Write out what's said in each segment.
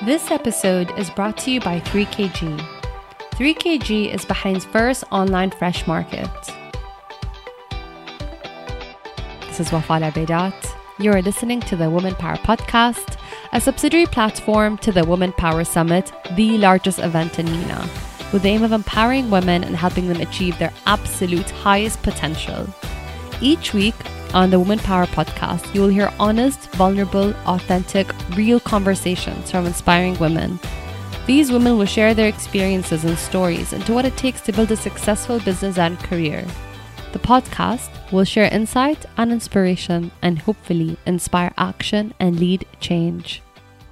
This episode is brought to you by 3KG. 3KG is Bahrain's first online fresh market. This is Wafa Al-Abaidat. You are listening to the Women Power Podcast, a subsidiary platform to the Women Power Summit, the largest event in MENA, with the aim of empowering women and helping them achieve their absolute highest potential. Each week on the Women Power Podcast, you will hear honest, vulnerable, authentic, real conversations from inspiring women. These women will share their experiences and stories into what it takes to build a successful business and career. The podcast will share insight and inspiration and hopefully inspire action and lead change.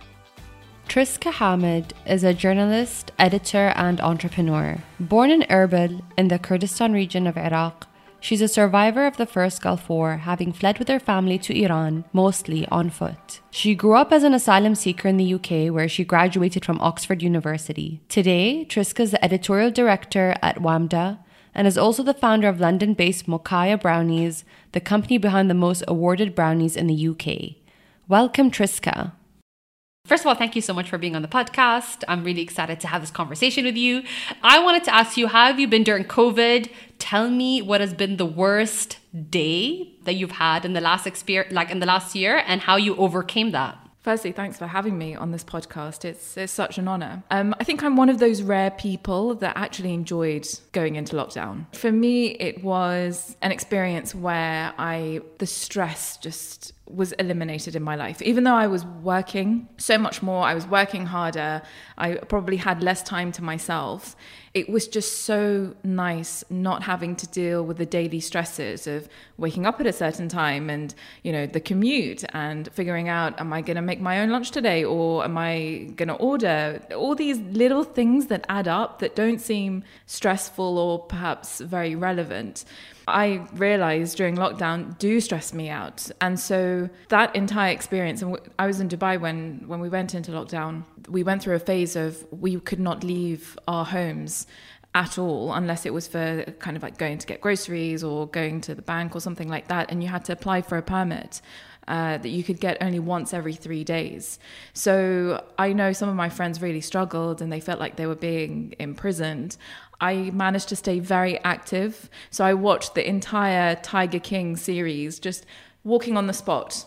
Triska Hamid is a journalist, editor, and entrepreneur. Born in Erbil in the Kurdistan region of Iraq, she's a survivor of the First Gulf War, having fled with her family to Iran, mostly on foot. She grew up as an asylum seeker in the UK, where she graduated from Oxford University. Today, Triska is the editorial director at WAMDA and is also the founder of London-based Mokaya Brownies, the company behind the most awarded brownies in the UK. Welcome, Triska. First of all, thank you so much for being on the podcast. I'm really excited to have this conversation with you. I wanted to ask you, how have you been during COVID? Tell me what has been the worst day that you've had in the last in the last year, and how you overcame that. Firstly, thanks for having me on this podcast. It's such an honor. I think I'm one of those rare people that actually enjoyed going into lockdown. For me, it was an experience where the stress just was eliminated in my life. Even though I was working so much more, I was working harder, I probably had less time to myself. It was just so nice not having to deal with the daily stresses of waking up at a certain time and, the commute and figuring out, am I going to make my own lunch today, or am I going to order? All these little things that add up that don't seem stressful or perhaps very relevant, I realized during lockdown do stress me out. And so that entire experience, and I was in Dubai when we went into lockdown, we went through a phase of we could not leave our homes at all unless it was for kind of like going to get groceries or going to the bank or something like that. And you had to apply for a permit that you could get only once every 3 days. So I know some of my friends really struggled and they felt like they were being imprisoned. I managed to stay very active. So I watched the entire Tiger King series just walking on the spot.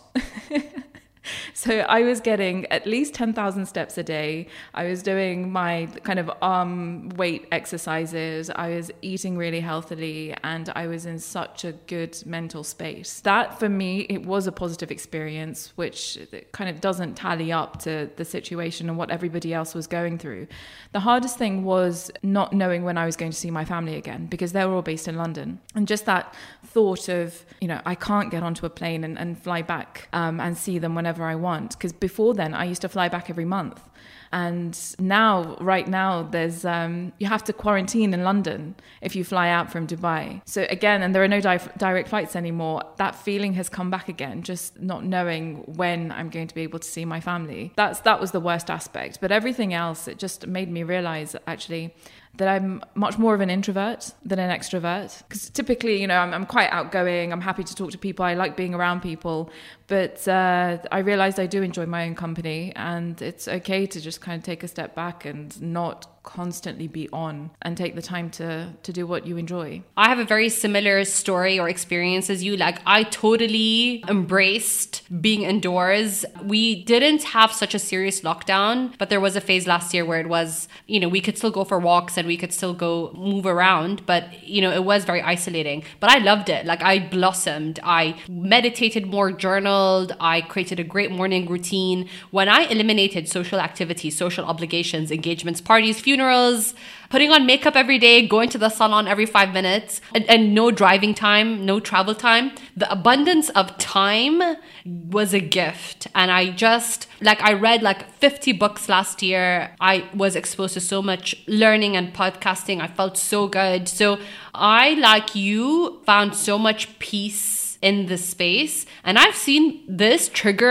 So I was getting at least 10,000 steps a day. I was doing my kind of arm weight exercises. I was eating really healthily, and I was in such a good mental space. That for me, it was a positive experience, which kind of doesn't tally up to the situation and what everybody else was going through. The hardest thing was not knowing when I was going to see my family again, because they were all based in London. And just that thought of, I can't get onto a plane and fly back and see them whenever I want, because before then I used to fly back every month, and right now there's you have to quarantine in London if you fly out from Dubai. So again, and there are no direct flights anymore, that feeling has come back again, just not knowing when I'm going to be able to see my family. That was the worst aspect, but everything else, it just made me realize actually that I'm much more of an introvert than an extrovert. Because typically, I'm quite outgoing. I'm happy to talk to people. I like being around people. But I realized I do enjoy my own company. And it's okay to just kind of take a step back and not constantly be on, and take the time to do what you enjoy. I have a very similar story or experience as you. I totally embraced being indoors. We didn't have such a serious lockdown, but there was a phase last year where it was, we could still go for walks and we could still go move around, but it was very isolating. But I loved it. I blossomed. I meditated more, journaled. I created a great morning routine. When I eliminated social activities, social obligations, engagements, parties, funerals, putting on makeup every day, going to the salon every 5 minutes, and no driving time, no travel time, the abundance of time was a gift. And I just, I read 50 books last year. I was exposed to so much learning and podcasting. I felt so good. So I, like you, found so much peace in this space. And I've seen this trigger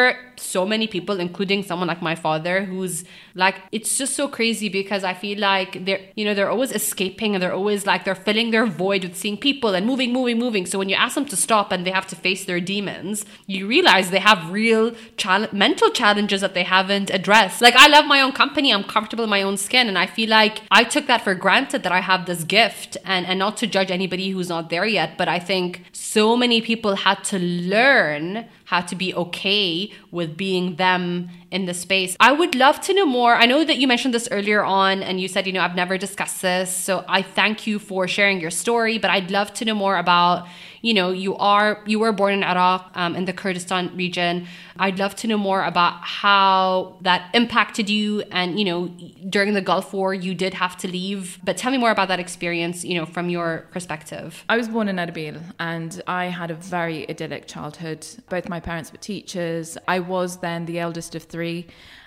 so many people, including someone like my father, who's like, it's just so crazy because I feel like they're always escaping, and they're always like, they're filling their void with seeing people and moving. So when you ask them to stop and they have to face their demons, you realize they have real mental challenges that they haven't addressed. Like, I love my own company, I'm comfortable in my own skin, and I feel like I took that for granted, that I have this gift, and not to judge anybody who's not there yet, but I think so many people had to learn how to be okay with being them in the space. I would love to know more. I know that you mentioned this earlier on, and you said, I've never discussed this, so I thank you for sharing your story, but I'd love to know more about, you were born in Iraq, in the Kurdistan region. I'd love to know more about how that impacted you, and, during the Gulf War, you did have to leave, but tell me more about that experience, from your perspective. I was born in Erbil, and I had a very idyllic childhood. Both my parents were teachers. I was then the eldest of three.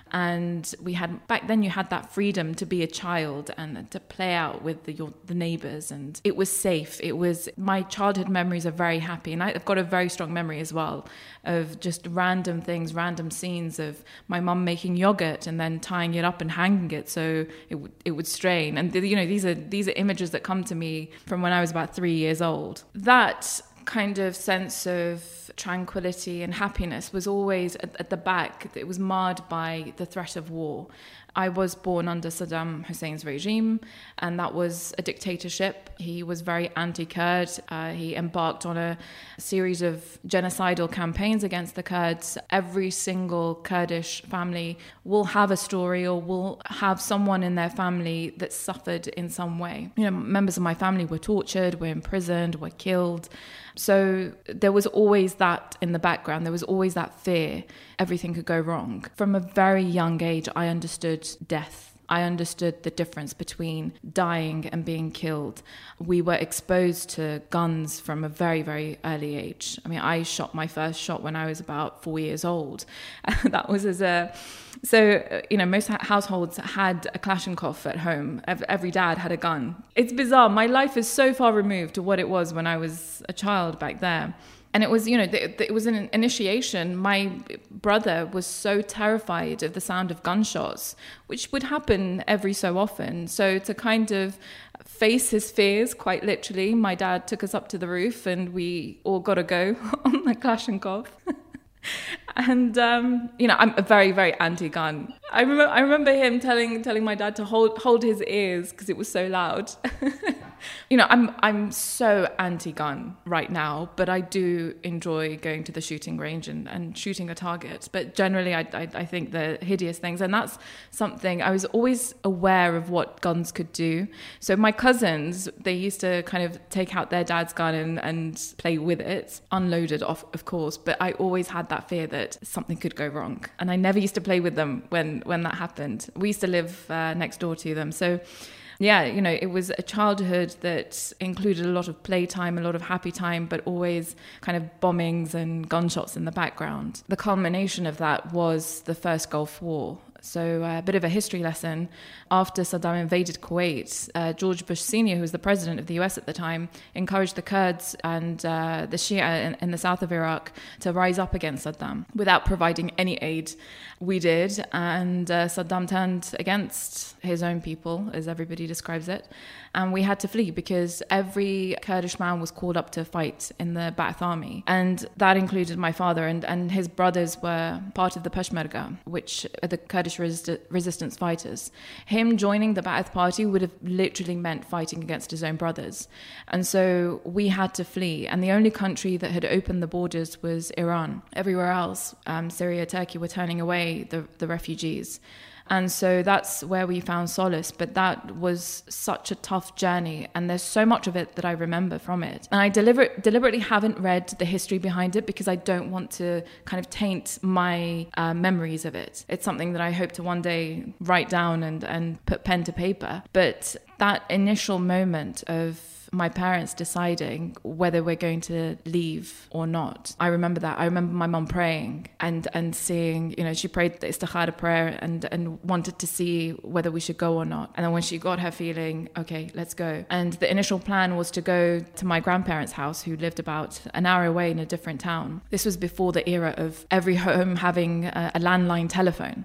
And back then you had that freedom to be a child and to play out with the neighbors, and it was safe. My childhood memories are very happy, and I've got a very strong memory as well of just random things, random scenes of my mum making yogurt and then tying it up and hanging it so it would strain. And these are images that come to me from when I was about 3 years old. That kind of sense of tranquility and happiness was always at the back. It was marred by the threat of war. I was born under Saddam Hussein's regime, and that was a dictatorship. He was very anti-Kurd. He embarked on a series of genocidal campaigns against the Kurds. Every single Kurdish family will have a story or will have someone in their family that suffered in some way. Members of my family were tortured, were imprisoned, were killed. So there was always that in the background. There was always that fear everything could go wrong. From a very young age, I understood death. I understood the difference between dying and being killed. We were exposed to guns from a very, very early age. I mean, I shot my first shot when I was about 4 years old. That was most households had a Kalashnikov at home. Every dad had a gun. It's bizarre. My life is so far removed to what it was when I was a child back there. And it was, it was an initiation. My brother was so terrified of the sound of gunshots, which would happen every so often. So to kind of face his fears, quite literally, my dad took us up to the roof and we all got to go on the Kalashnikov. And, I'm a very, very anti-gun. I remember him telling my dad to hold his ears because it was so loud. I'm so anti-gun right now, but I do enjoy going to the shooting range and shooting a target. But generally, I think they're hideous things. And that's something I was always aware of what guns could do. So my cousins, they used to kind of take out their dad's gun and play with it, unloaded of course. But I always had that fear that something could go wrong. And I never used to play with them when that happened. We used to live next door to them. So yeah, it was a childhood that included a lot of playtime, a lot of happy time, but always kind of bombings and gunshots in the background. The culmination of that was the first Gulf War. So a bit of a history lesson. After Saddam invaded Kuwait, George Bush Sr., who was the president of the US at the time, encouraged the Kurds and the Shia in the south of Iraq to rise up against Saddam without providing any aid. We did, and Saddam turned against his own people, as everybody describes it, and we had to flee because every Kurdish man was called up to fight in the Ba'ath army, and that included my father, and his brothers were part of the Peshmerga, which are the Kurdish resistance fighters. Him joining the Ba'ath party would have literally meant fighting against his own brothers, and so we had to flee, and the only country that had opened the borders was Iran. Everywhere else, Syria, Turkey, were turning away the refugees. And so that's where we found solace. But that was such a tough journey. And there's so much of it that I remember from it. And I deliberately haven't read the history behind it because I don't want to kind of taint my memories of it. It's something that I hope to one day write down and put pen to paper. But that initial moment of my parents deciding whether we're going to leave or not. I remember that. I remember my mum praying and seeing, she prayed the istikhara prayer and wanted to see whether we should go or not. And then when she got her feeling, okay, let's go. And the initial plan was to go to my grandparents' house, who lived about an hour away in a different town. This was before the era of every home having a landline telephone.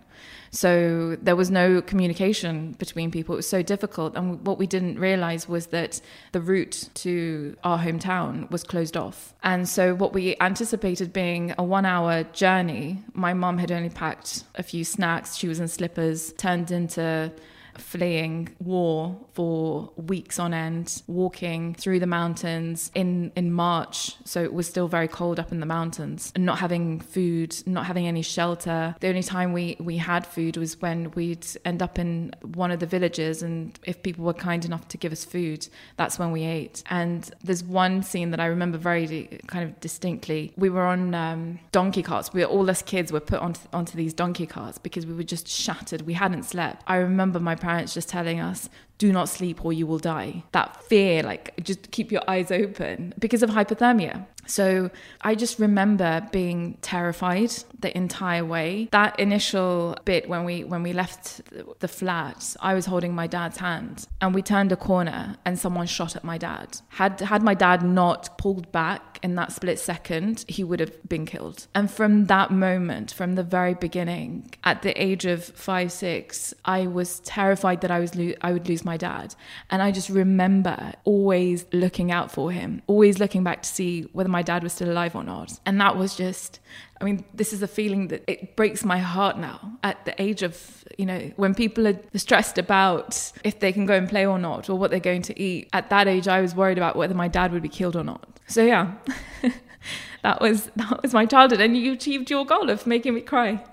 So there was no communication between people. It was so difficult. And what we didn't realize was that the route to our hometown was closed off. And so what we anticipated being a 1-hour journey, my mum had only packed a few snacks. She was in slippers, turned into fleeing war for weeks on end, walking through the mountains in March. So it was still very cold up in the mountains, and not having food, not having any shelter. The only time we had food was when we'd end up in one of the villages, and if people were kind enough to give us food, that's when we ate. And there's one scene that I remember very kind of distinctly. We were on donkey carts. All us kids were put onto these donkey carts because we were just shattered. We hadn't slept. I remember my parents just telling us, do not sleep or you will die. That fear, just keep your eyes open because of hypothermia. So I just remember being terrified the entire way. That initial bit when we left the flat, I was holding my dad's hand and we turned a corner and someone shot at my dad. Had my dad not pulled back in that split second, he would have been killed. And from that moment, from the very beginning, at the age of 5, 6, I was terrified that I would lose my dad. And I just remember always looking out for him, always looking back to see whether my dad was still alive or not. And that was just, this is a feeling that it breaks my heart now at the age of, when people are stressed about if they can go and play or not, or what they're going to eat. At that age, I was worried about whether my dad would be killed or not. So yeah, that was my childhood, and you achieved your goal of making me cry.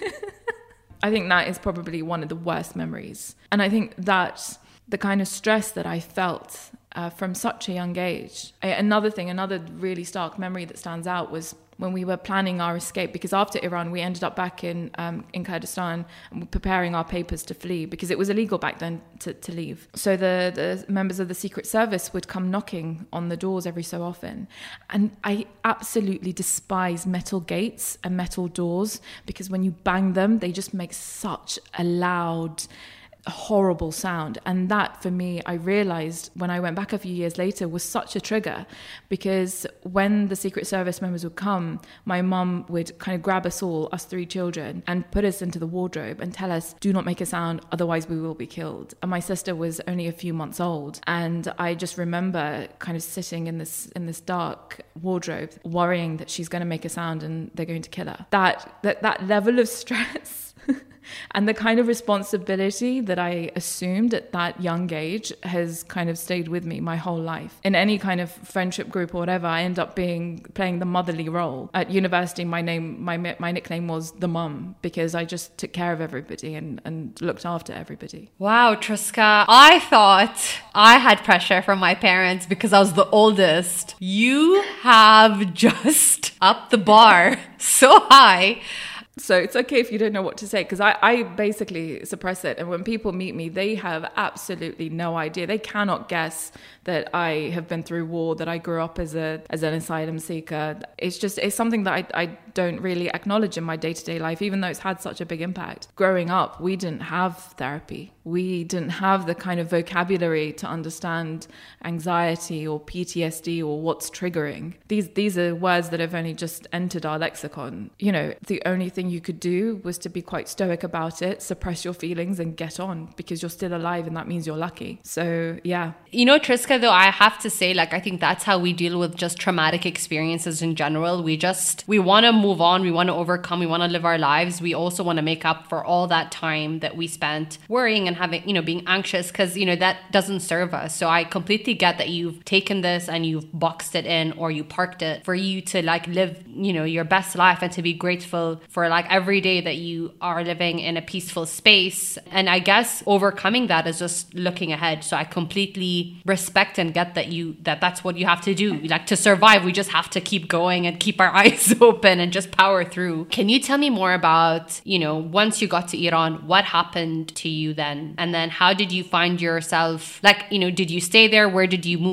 I think that is probably one of the worst memories. And I think that the kind of stress that I felt from such a young age. Another really stark memory that stands out was when we were planning our escape, because after Iran, we ended up back in Kurdistan and preparing our papers to flee, because it was illegal back then to leave. So the members of the Secret Service would come knocking on the doors every so often. And I absolutely despise metal gates and metal doors, because when you bang them, they just make such a loud, horrible sound. And that, for me, I realized when I went back a few years later, was such a trigger, because when the Secret Service members would come, my mum would kind of grab us all, us 3 children, and put us into the wardrobe and tell us, do not make a sound, otherwise we will be killed. And my sister was only a few months old, and I just remember kind of sitting in this dark wardrobe, worrying that she's going to make a sound and they're going to kill her. That level of stress and the kind of responsibility that I assumed at that young age has kind of stayed with me my whole life. In any kind of friendship group or whatever, I end up playing the motherly role. At university, my nickname was the mum, because I just took care of everybody and looked after everybody. Wow, Triska, I thought I had pressure from my parents because I was the oldest. You have just upped the bar so high. So it's okay if you don't know what to say, because I basically suppress it. And when people meet me, they have absolutely no idea. They cannot guess that I have been through war, that I grew up as an asylum seeker. It's something that I don't really acknowledge in my day-to-day life, even though it's had such a big impact. Growing up, we didn't have therapy. We didn't have the kind of vocabulary to understand anxiety or PTSD or what's triggering. These are words that have only just entered our lexicon. The only thing you could do was to be quite stoic about it, suppress your feelings and get on, because you're still alive and that means you're lucky. So yeah. Triska, though, I have to say, I think that's how we deal with just traumatic experiences in general. We want to move on. We want to overcome. We want to live our lives. We also want to make up for all that time that we spent worrying and having, being anxious, because, that doesn't serve us. So I completely get that you've taken this and you've boxed it in, or you parked it for you to live, your best life, and to be grateful for every day that you are living in a peaceful space. And I guess overcoming that is just looking ahead. So I completely respect and get that that's what you have to do. To survive, we just have to keep going and keep our eyes open and just power through. Can you tell me more about, once you got to Iran, what happened to you then? And then how did you find yourself, did you stay there? Where did you move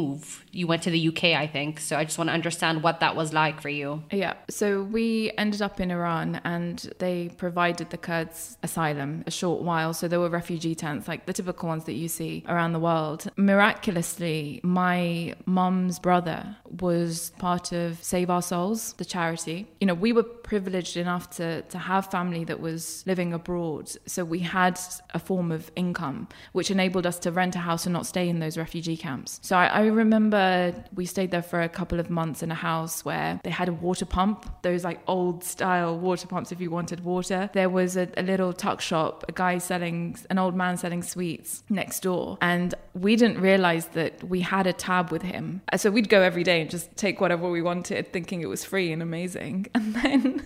you went to the UK, I think. So I just want to understand what that was like for you. Yeah. So we ended up in Iran and they provided the Kurds asylum a short while. So there were refugee tents, like the typical ones that you see around the world. Miraculously, my mum's brother was part of Save Our Souls, the charity. You know, we were privileged enough to have family that was living abroad. So we had a form of income, which enabled us to rent a house and not stay in those refugee camps. So I remember we stayed there for a couple of months in a house where they had a water pump, those like old style water pumps if you wanted water. There was a little tuck shop, an old man selling sweets next door. And we didn't realize that we had a tab with him. So we'd go every day and just take whatever we wanted, thinking it was free and amazing. And then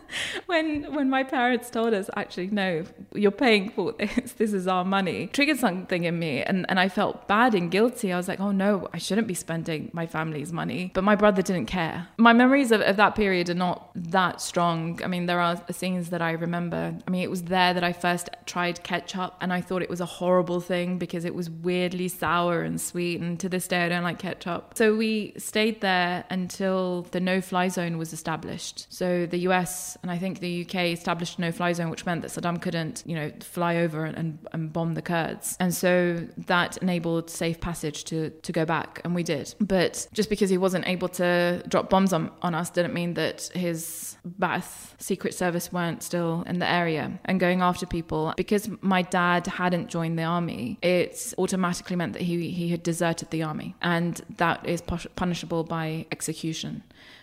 when my parents told us, actually, no, you're paying for this is our money, triggered something in me. And I felt bad and guilty. I was like, oh no, I shouldn't be spending my family's money. But my brother didn't care. My memories of that period are not that strong. I mean, there are scenes that I remember. I mean, it was there that I first tried ketchup and I thought it was a horrible thing because it was weirdly sour and sweet. And to this day, I don't like ketchup. So we stayed there until the no-fly zone was established. So the US and I think the UK established a no-fly zone, which meant that Saddam couldn't, fly over and bomb the Kurds. And so that enabled safe passage to go back. And we did. But just because he wasn't able to drop bombs on us didn't mean that his Ba'ath Secret Service weren't still in the area and going after people. Because my dad hadn't joined the army, it automatically meant that he had deserted the army. And that is punishable by execution.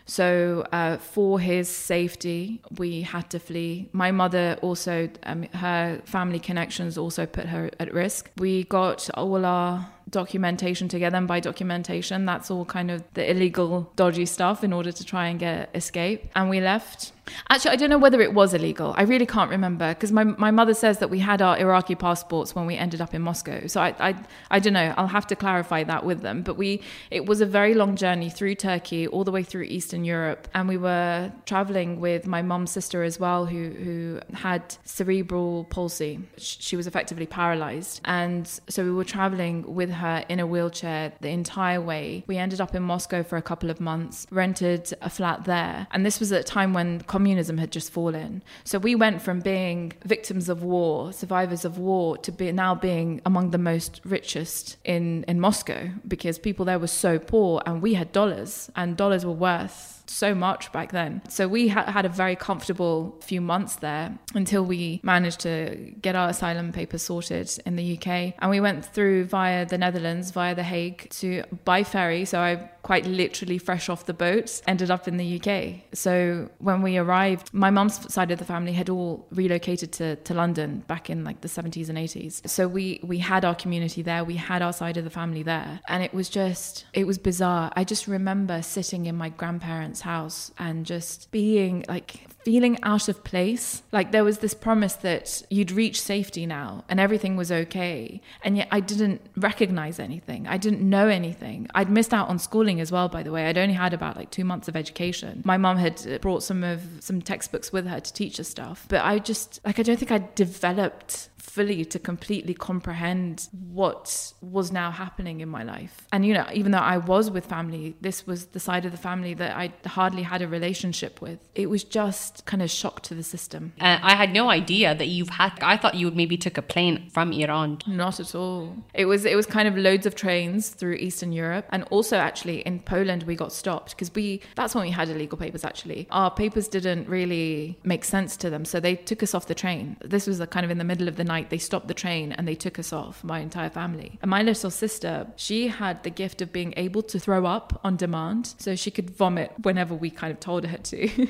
So for his safety, we had to flee. My mother also, her family connections also put her at risk. We got all our documentation together, and by documentation, that's all kind of the illegal, dodgy stuff in order to try and escape. And we left. Actually, I don't know whether it was illegal. I really can't remember because my mother says that we had our Iraqi passports when we ended up in Moscow. So I don't know. I'll have to clarify that with them. But it was a very long journey through Turkey, all the way through Eastern Europe. And we were traveling with my mum's sister as well, who had cerebral palsy. She was effectively paralyzed. And so we were traveling with her in a wheelchair the entire way. We ended up in Moscow for a couple of months, rented a flat there. And this was at a time when communism had just fallen. So we went from being victims of war, survivors of war, to now being among the most richest in Moscow, because people there were so poor and we had dollars, and dollars were worth so much back then. So we had a very comfortable few months there until we managed to get our asylum papers sorted in the UK. And we went through via the Netherlands, via The Hague, by ferry. So I quite literally fresh off the boat ended up in the UK. So when we arrived, my mum's side of the family had all relocated to London back in like the 70s and 80s. So we had our community there. We had our side of the family there. And it was bizarre. I just remember sitting in my grandparents' house and just being like feeling out of place. Like there was this promise that you'd reach safety now and everything was okay. And yet I didn't recognize anything. I didn't know anything. I'd missed out on schooling as well, by the way. I'd only had about like 2 months of education. My mum had brought some textbooks with her to teach us stuff. But I don't think I developed fully to completely comprehend what was now happening in my life. And, even though I was with family, this was the side of the family that I hardly had a relationship with. It was just kind of shock to the system. I had no idea that I thought you maybe took a plane from Iran. Not at all. It was kind of loads of trains through Eastern Europe. And also actually in Poland, we got stopped because that's when we had illegal papers actually. Our papers didn't really make sense to them. So they took us off the train. This was kind of in the middle of the night. They stopped the train and they took us off, my entire family. And my little sister, she had the gift of being able to throw up on demand. So she could vomit whenever we kind of told her to.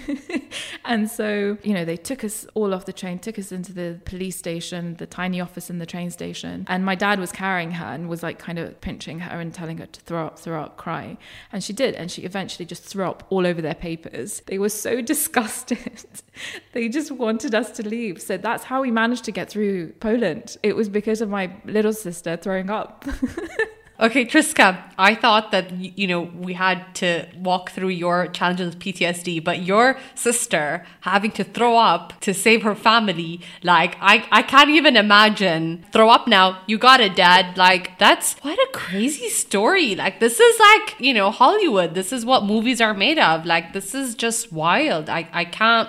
And so, they took us all off the train, took us into the police station, the tiny office in the train station. And my dad was carrying her and was like kind of pinching her and telling her to throw up, cry. And she did. And she eventually just threw up all over their papers. They were so disgusted. They just wanted us to leave. So that's how we managed to get through Poland. It was because of my little sister throwing up. Okay, Triska, I thought that, we had to walk through your challenges with PTSD, but your sister having to throw up to save her family, like, I can't even imagine. Throw up now, you got it, Dad. Like, that's what a crazy story. Like, this is like, Hollywood. This is what movies are made of. Like, this is just wild. I can't,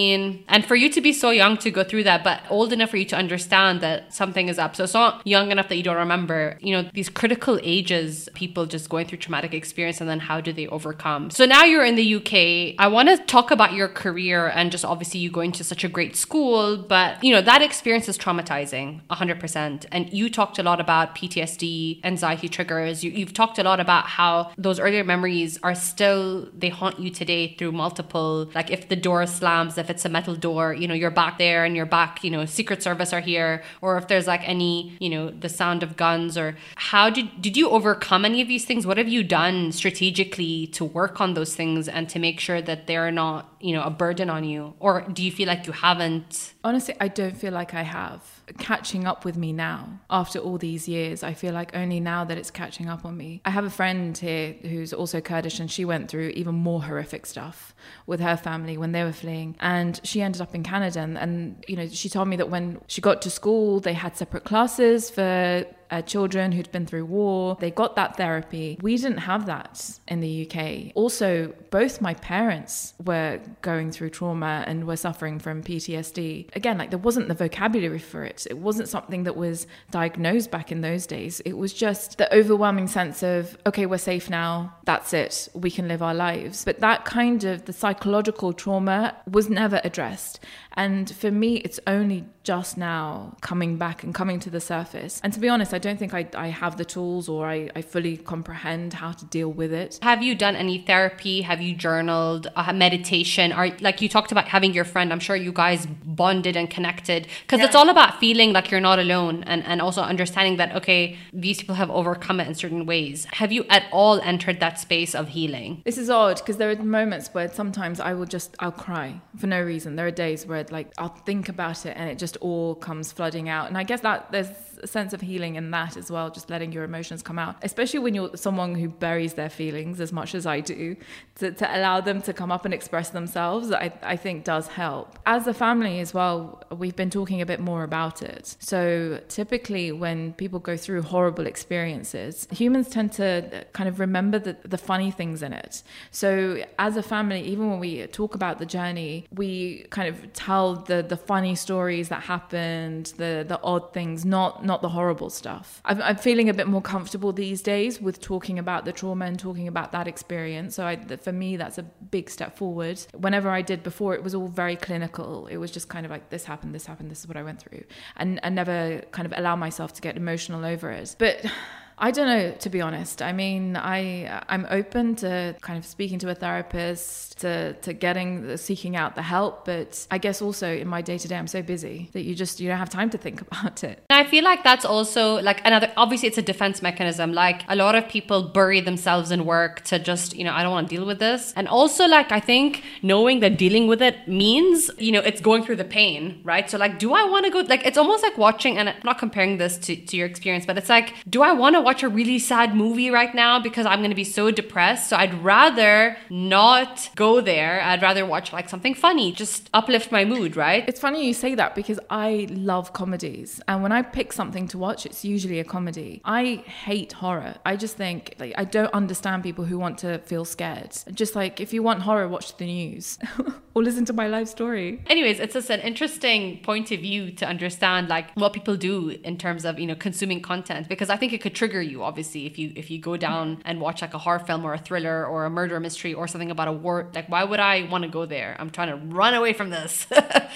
and for you to be so young to go through that, but old enough for you to understand that something is up. So it's not young enough that you don't remember, these critical ages, people just going through traumatic experience, and then how do they overcome. So now you're in the UK. I want to talk about your career and just obviously you going to such a great school, but that experience is traumatizing 100%. And you talked a lot about PTSD, anxiety triggers. You've talked a lot about how those earlier memories are still, they haunt you today through multiple, like if the door slams, if it's a metal door, you're back there and you're back, Secret Service are here, or if there's like any, the sound of guns, or how did you overcome any of these things? What have you done strategically to work on those things and to make sure that they're not, a burden on you? Or do you feel like you haven't? Honestly, I don't feel like I have. Catching up with me now after all these years, I feel like only now that it's catching up on me. I have a friend here who's also Kurdish, and she went through even more horrific stuff with her family when they were fleeing, and she ended up in Canada, and she told me that when she got to school they had separate classes for children who'd been through war. They got that therapy. We didn't have that in the UK. Also, both my parents were going through trauma and were suffering from PTSD. Again, like there wasn't the vocabulary for it. It wasn't something that was diagnosed back in those days. It was just the overwhelming sense of, okay, we're safe now. That's it. We can live our lives. But that kind of the psychological trauma was never addressed. And for me, it's only just now coming back and coming to the surface. And to be honest, I don't think I have the tools, or I fully comprehend how to deal with it. Have you done any therapy? Have you journaled, meditation? Or like you talked about having your friend, I'm sure you guys bonded and connected, because it's all about feeling like you're not alone, and also understanding that, okay, these people have overcome it in certain ways. Have you at all entered that space of healing? This is odd because there are moments where sometimes I'll cry for no reason. There are days where I'll think about it and it just all comes flooding out. And I guess that there's a sense of healing in that as well, just letting your emotions come out, especially when you're someone who buries their feelings as much as I do, to allow them to come up and express themselves, I think does help. As a family as well, we've been talking a bit more about it. So typically when people go through horrible experiences, humans tend to kind of remember the funny things in it. So as a family, even when we talk about the journey, we kind of tell the funny stories that happened, the odd things, not the horrible stuff. I'm feeling a bit more comfortable these days with talking about the trauma and talking about that experience. So for me, that's a big step forward. Whenever I did before, it was all very clinical. It was just kind of like, this happened, this is what I went through. And I never kind of allow myself to get emotional over it. But I don't know, to be honest. I mean, I'm open to kind of speaking to a therapist, to seeking out the help, but I guess also in my day-to-day I'm so busy that you don't have time to think about it. I feel like that's also like another, obviously it's a defense mechanism. Like a lot of people bury themselves in work to just, I don't want to deal with this. And also like, I think knowing that dealing with it means, it's going through the pain, right? So like, do I want to go, like, it's almost like watching, and I'm not comparing this to your experience, but it's like, do I want to watch a really sad movie right now because I'm going to be so depressed? So I'd rather not go there. I'd rather watch like something funny, just uplift my mood, right? It's funny you say that because I love comedies, and when I pick something to watch, it's usually a comedy. I hate horror. I just think I don't understand people who want to feel scared. Just like, if you want horror, watch the news or listen to my life story. Anyways, it's just an interesting point of view to understand like what people do in terms of, consuming content, because I think it could trigger you, obviously, if you go down and watch like a horror film or a thriller or a murder mystery or something about a war. Like, why would I want to go there? I'm trying to run away from this.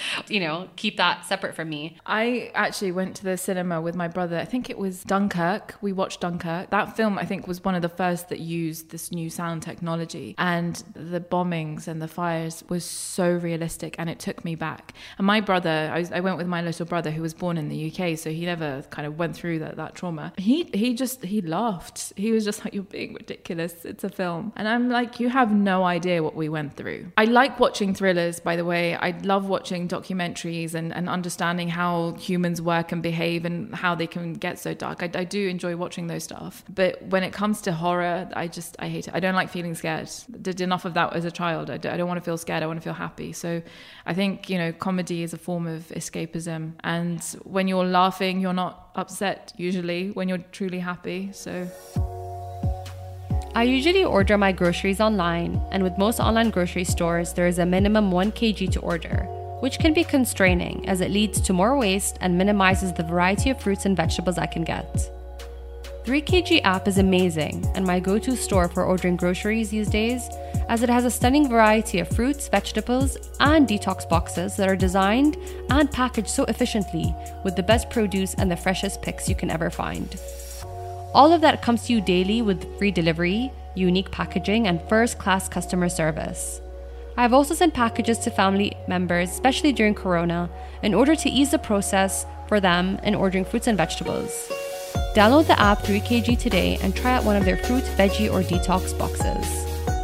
Keep that separate from me. I actually went to the cinema with my brother. I think it was Dunkirk. We watched Dunkirk. That film, I think, was one of the first that used this new sound technology, and the bombings and the fires was so realistic, and it took me back. And my brother, I went with my little brother who was born in the UK, so he never kind of went through that trauma. He just he laughed. He was just like, you're being ridiculous. It's a film. And I'm like, you have no idea what we went through. I like watching thrillers, by the way. I love watching documentaries and understanding how humans work and behave and how they can get so dark. I do enjoy watching those stuff. But when it comes to horror, I hate it. I don't like feeling scared. Did enough of that as a child. I don't want to feel scared. I want to feel happy. So I think, comedy is a form of escapism. And when you're laughing, you're not upset usually when you're truly happy. So I usually order my groceries online, and with most online grocery stores, there is a minimum 1 kg to order, which can be constraining as it leads to more waste and minimizes the variety of fruits and vegetables I can get. 3kg app is amazing and my go-to store for ordering groceries these days, as it has a stunning variety of fruits, vegetables, and detox boxes that are designed and packaged so efficiently with the best produce and the freshest picks you can ever find. All of that comes to you daily with free delivery, unique packaging, and first-class customer service. I've also sent packages to family members, especially during Corona, in order to ease the process for them in ordering fruits and vegetables. Download the app 3kg today and try out one of their fruit, veggie, or detox boxes.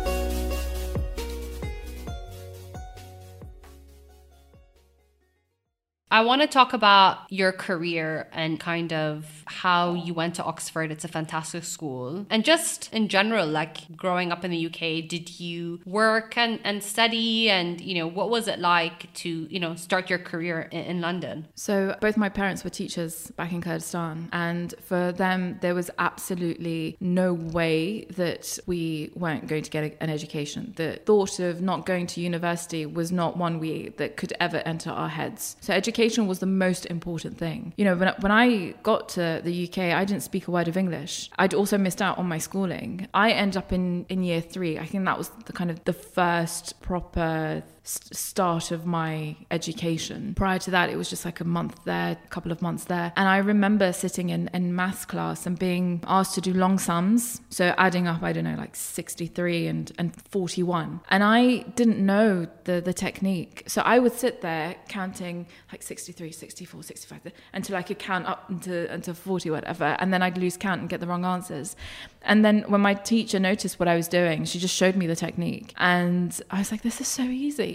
I want to talk about your career and kind of how you went to Oxford. It's a fantastic school. And just in general, like growing up in the UK, did you work and study? And, what was it like to, start your career in London? So both my parents were teachers back in Kurdistan. And for them, there was absolutely no way that we weren't going to get an education. The thought of not going to university was not one that could ever enter our heads. So education was the most important thing. When I got to the UK, I didn't speak a word of English. I'd also missed out on my schooling. I ended up in year 3. I think that was the first proper start of my education. Prior to that, it was just like a month there, a couple of months there. And I remember sitting in maths class and being asked to do long sums. So adding up, 63 and 41. And I didn't know the technique. So I would sit there counting 63, 64, 65, until I could count up into 40, whatever. And then I'd lose count and get the wrong answers. And then when my teacher noticed what I was doing, she just showed me the technique. And I was like, this is so easy.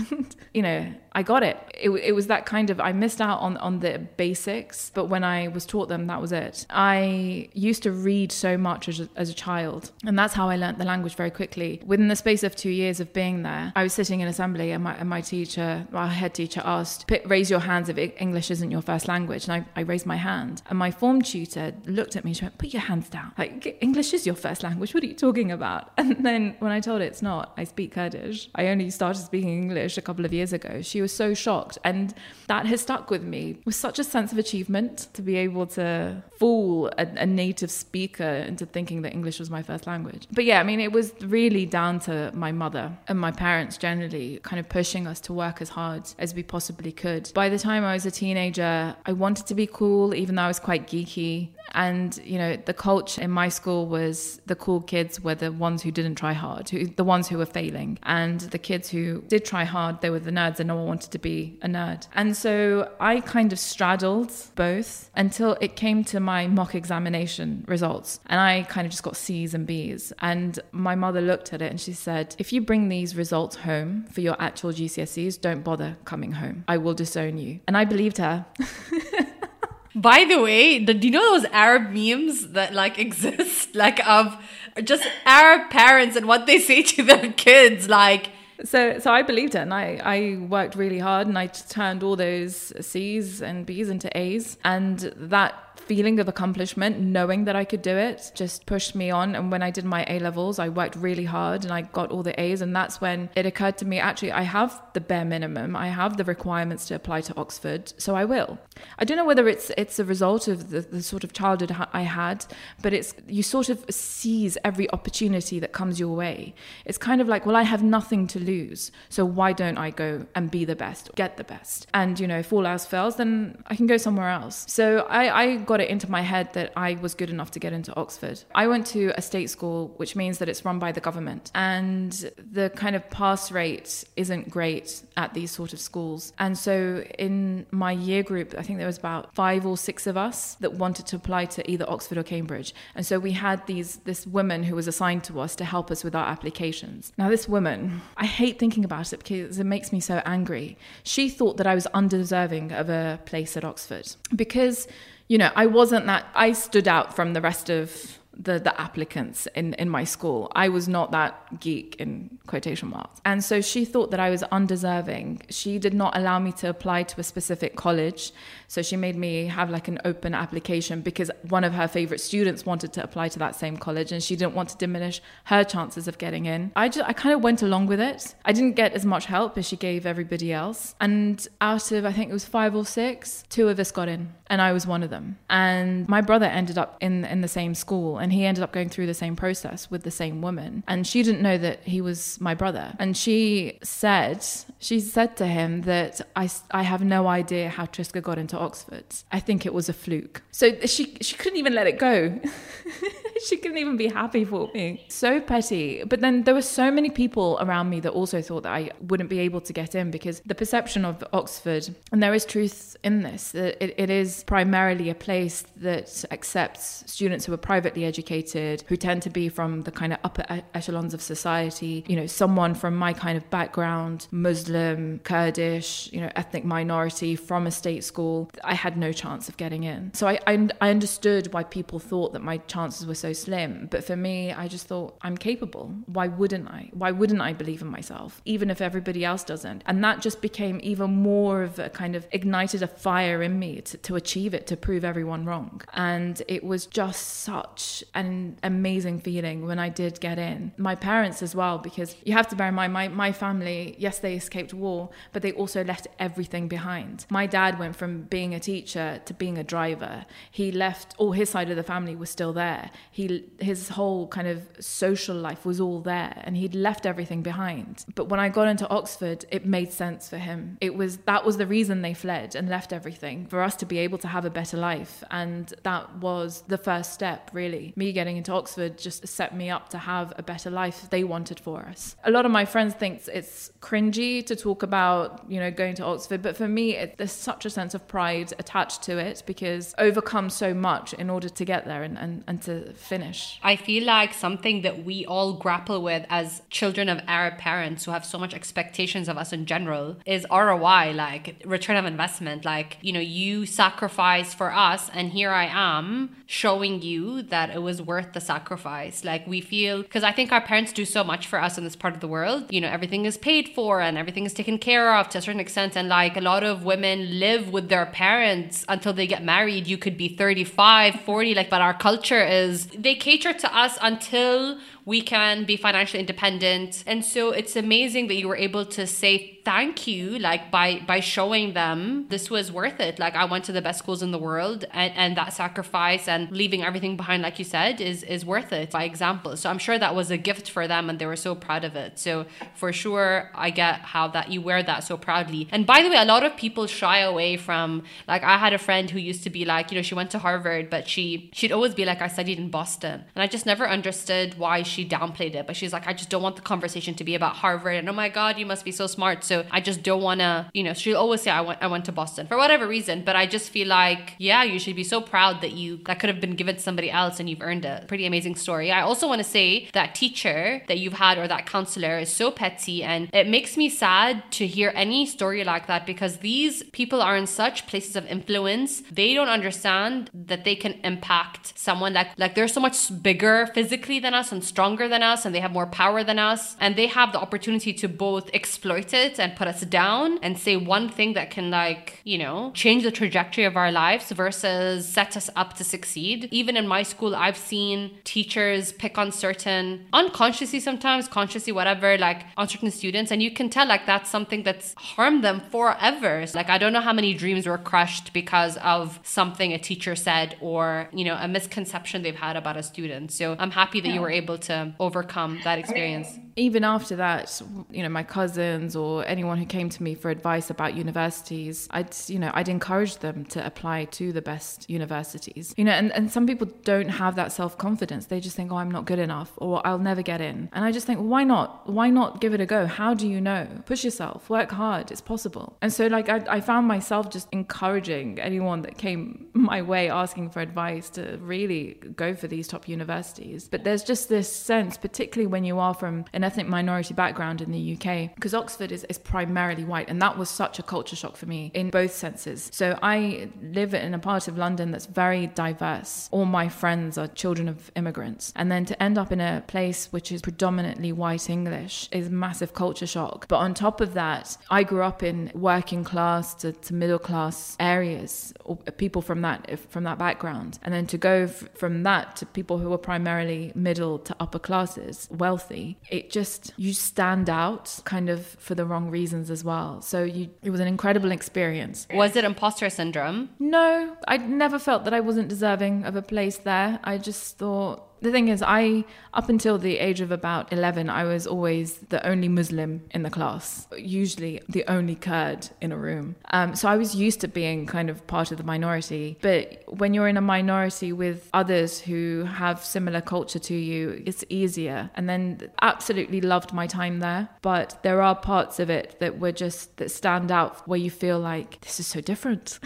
And, I got it. It was that kind of, I missed out on the basics, but when I was taught them, that was it. I used to read so much as a child, and that's how I learned the language very quickly. Within the space of 2 years of being there, I was sitting in assembly and my teacher, our head teacher, asked, raise your hands if English isn't your first language. And I raised my hand. And my form tutor looked at me and she went, put your hands down. Like, English is your first language. What are you talking about? And then when I told her it's not, I speak Kurdish. I only started speaking English a couple of years ago. She was so shocked, and that has stuck with me. With such a sense of achievement to be able to fool a native speaker into thinking that English was my first language. But yeah, it was really down to my mother and my parents generally kind of pushing us to work as hard as we possibly could. By the time I was a teenager, I wanted to be cool, even though I was quite geeky. And, the culture in my school was the cool kids were the ones who didn't try hard, the ones who were failing. And the kids who did try hard, they were the nerds, and no one wanted to be a nerd. And so I kind of straddled both until it came to my mock examination results. And I kind of just got C's and B's. And my mother looked at it and she said, if you bring these results home for your actual GCSEs, don't bother coming home. I will disown you. And I believed her. By the way, do you know those Arab memes that exist, of just Arab parents and what they say to their kids, So I believed it, and I worked really hard, and I turned all those C's and B's into A's, and that feeling of accomplishment, knowing that I could do it, just pushed me on. And when I did my A-levels, I worked really hard and I got all the A's, and that's when it occurred to me, actually, I have the bare minimum, I have the requirements to apply to Oxford, so I will. I don't know whether it's a result of the sort of childhood I had, but you sort of seize every opportunity that comes your way. It's kind of like, well, I have nothing to lose, so why don't I go and be the best, get the best? And, if all else fails, then I can go somewhere else. So I got it into my head that I was good enough to get into Oxford. I went to a state school, which means that it's run by the government, and the kind of pass rate isn't great at these sort of schools. And so in my year group, I think there was about 5 or 6 of us that wanted to apply to either Oxford or Cambridge. And so we had this woman who was assigned to us to help us with our applications. Now, this woman, I hate thinking about it because it makes me so angry. She thought that I was undeserving of a place at Oxford because, you know, I stood out from the rest of the applicants in my school. I was not that geek in quotation marks. And so she thought that I was undeserving. She did not allow me to apply to a specific college. So she made me have like an open application because one of her favorite students wanted to apply to that same college and she didn't want to diminish her chances of getting in. I kind of went along with it. I didn't get as much help as she gave everybody else. And out of, I think it was 5 or 6, 2 of us got in and I was one of them. And my brother ended up in the same school and he ended up going through the same process with the same woman. And she didn't know that he was my brother. And she said to him that I have no idea how Tristga got into Oxford. I think it was a fluke. So she couldn't even let it go. She couldn't even be happy for me. So petty. But then there were so many people around me that also thought that I wouldn't be able to get in because the perception of Oxford, and there is truth in this, that it is primarily a place that accepts students who are privately educated, who tend to be from the kind of upper echelons of society. You know, someone from my kind of background, Muslim, Kurdish, you know, ethnic minority from a state school, I had no chance of getting in. So I understood why people thought that my chances were so slim. But for me, I just thought, I'm capable. Why wouldn't I? Why wouldn't I believe in myself? Even if everybody else doesn't. And that just became even more of a kind of ignited a fire in me to achieve it, to prove everyone wrong. And it was just such an amazing feeling when I did get in. My parents as well, because you have to bear in mind, my family, yes, they escaped war, but they also left everything behind. My dad went from being a teacher to being a driver. He left, all his side of the family was still there. His whole kind of social life was all there and he'd left everything behind. But when I got into Oxford, it made sense for him. That was the reason they fled and left everything, for us to be able to have a better life. And that was the first step, really. Me getting into Oxford just set me up to have a better life they wanted for us. A lot of my friends think it's cringy to talk about, you know, going to Oxford, but for me, there's such a sense of pride attached to it because overcome so much in order to get there and to finish. I feel like something that we all grapple with as children of Arab parents who have so much expectations of us in general is ROI, like return of investment. Like, you know, you sacrifice for us and here I am showing you that it was worth the sacrifice. Like we feel, because I think our parents do so much for us in this part of the world. You know, everything is paid for and everything is taken care of to a certain extent. And like a lot of women live with their parents until they get married. You could be 35, 40, like, but our culture is they cater to us until we can be financially independent. And so it's amazing that you were able to say thank you, like by showing them this was worth it. Like I went to the best schools in the world and that sacrifice and leaving everything behind, like you said, is worth it by example. So I'm sure that was a gift for them and they were so proud of it. So for sure, I get how that you wear that so proudly. And by the way, a lot of people shy away from, like I had a friend who used to be like, you know, she went to Harvard, but she'd always be like, I studied in Boston. And I just never understood why she downplayed it. But she's like, I just don't want the conversation to be about Harvard. And oh my God, you must be so smart. So I just don't want to, you know, she'll always say, I went to Boston for whatever reason. But I just feel like, yeah, you should be so proud that could have been given to somebody else and you've earned it. Pretty amazing story. I also want to say that teacher that you've had or that counselor is so petty. And it makes me sad to hear any story like that because these people are in such places of influence. They don't understand that they can impact someone like they're so much bigger physically than us and stronger than us and they have more power than us. And they have the opportunity to both exploit it and put us down and say one thing that can, like, you know, change the trajectory of our lives versus set us up to succeed. Even in my school, I've seen teachers pick on certain, unconsciously sometimes, consciously, whatever, like on certain students. And you can tell like that's something that's harmed them forever. Like I don't know how many dreams were crushed because of something a teacher said or, you know, a misconception they've had about a student. So I'm happy that you were able to overcome that experience. even after that, my cousins or anyone who came to me for advice about universities, I'd encourage them to apply to the best universities. And some people don't have that self-confidence. They just think, oh, I'm not good enough, or I'll never get in. And I just think, why not? Why not give it a go? How do you know? Push yourself, work hard, it's possible. And so I found myself just encouraging anyone that came my way asking for advice to really go for these top universities. But there's just this sense, particularly when you are from an ethnic minority background in the UK, because Oxford is primarily white, and that was such a culture shock for me in both senses. So I live in a part of London that's very diverse. All my friends are children of immigrants. And then to end up in a place which is predominantly white English is massive culture shock. But on top of that, I grew up in working class to middle class areas, or people from that background. And then to go from that to people who are primarily middle to upper classes, wealthy, you stand out kind of for the wrong reasons as well. So it was an incredible experience. Was it imposter syndrome? No, I never felt that I wasn't deserving of a place there. I just thought, the thing is, up until the age of about 11, I was always the only Muslim in the class, usually the only Kurd in a room. So I was used to being kind of part of the minority. But when you're in a minority with others who have similar culture to you, it's easier. And then absolutely loved my time there. But there are parts of it that stand out where you feel like, this is so different.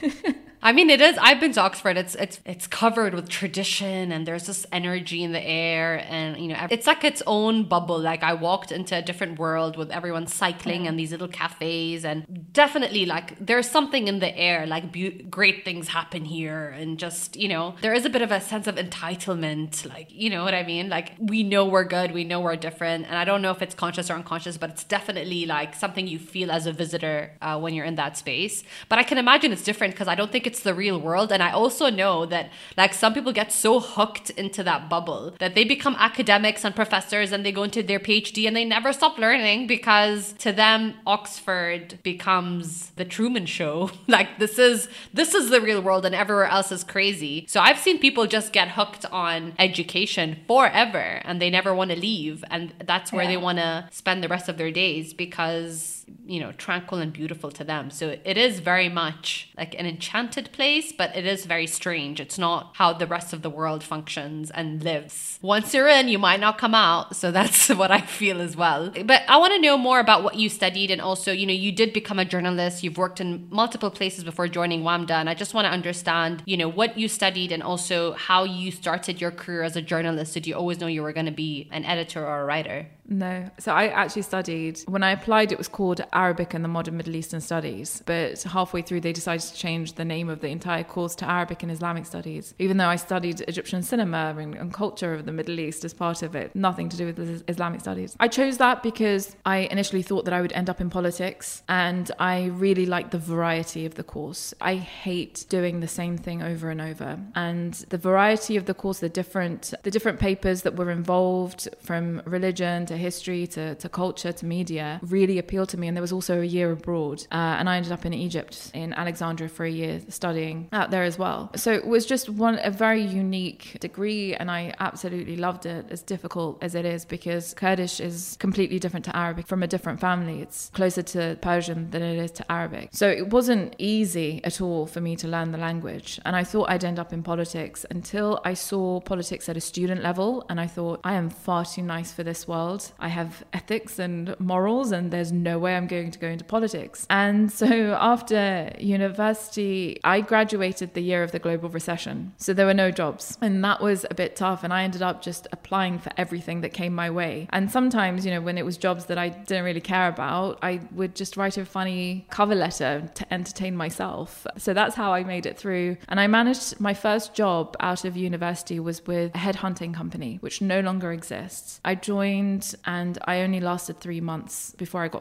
I mean, it is. I've been to Oxford. It's covered with tradition, and there's this energy in the air, and it's like its own bubble. Like, I walked into a different world with everyone cycling and these little cafes, and definitely there's something in the air. Great things happen here, and just there is a bit of a sense of entitlement. You know what I mean? We know we're good, we know we're different, and I don't know if it's conscious or unconscious, but it's definitely something you feel as a visitor when you're in that space. But I can imagine it's different because I don't think it's the real world. And I also know that some people get so hooked into that bubble that they become academics and professors, and they go into their PhD and they never stop learning, because to them Oxford becomes the Truman Show. This is the real world, and everywhere else is crazy. So I've seen people just get hooked on education forever, and they never want to leave, and that's where they want to spend the rest of their days, because tranquil and beautiful to them. So it is very much like an enchanted place, but it is very strange. It's not how the rest of the world functions and lives. Once you're in, you might not come out. So that's what I feel as well. But I want to know more about what you studied, and also, you did become a journalist. You've worked in multiple places before joining WAMDA, and I just want to understand, what you studied, and also how you started your career as a journalist. Did you always know you were going to be an editor or a writer? No. So I actually studied, when I applied, it was called Arabic and the Modern Middle Eastern Studies. But halfway through, they decided to change the name of the entire course to Arabic and Islamic Studies, even though I studied Egyptian cinema and culture of the Middle East as part of it. Nothing to do with Islamic studies. I chose that because I initially thought that I would end up in politics, and I really liked the variety of the course. I hate doing the same thing over and over. And the variety of the course, the different papers that were involved, from religion to history to culture to media, really appealed to me. And there was also a year abroad, and I ended up in Egypt, in Alexandria, for a year studying out there as well. So it was just a very unique degree, and I absolutely loved it, as difficult as it is, because Kurdish is completely different to Arabic, from a different family. It's closer to Persian than it is to Arabic. So it wasn't easy at all for me to learn the language, and I thought I'd end up in politics until I saw politics at a student level, and I thought, I am far too nice for this world. I have ethics and morals, and there's no way I'm going to go into politics. And so after university, I graduated the year of the global recession. So there were no jobs, and that was a bit tough. And I ended up just applying for everything that came my way. And sometimes, when it was jobs that I didn't really care about, I would just write a funny cover letter to entertain myself. So that's how I made it through. And I managed, my first job out of university was with a headhunting company, which no longer exists. I joined, and I only lasted 3 months before I got fired.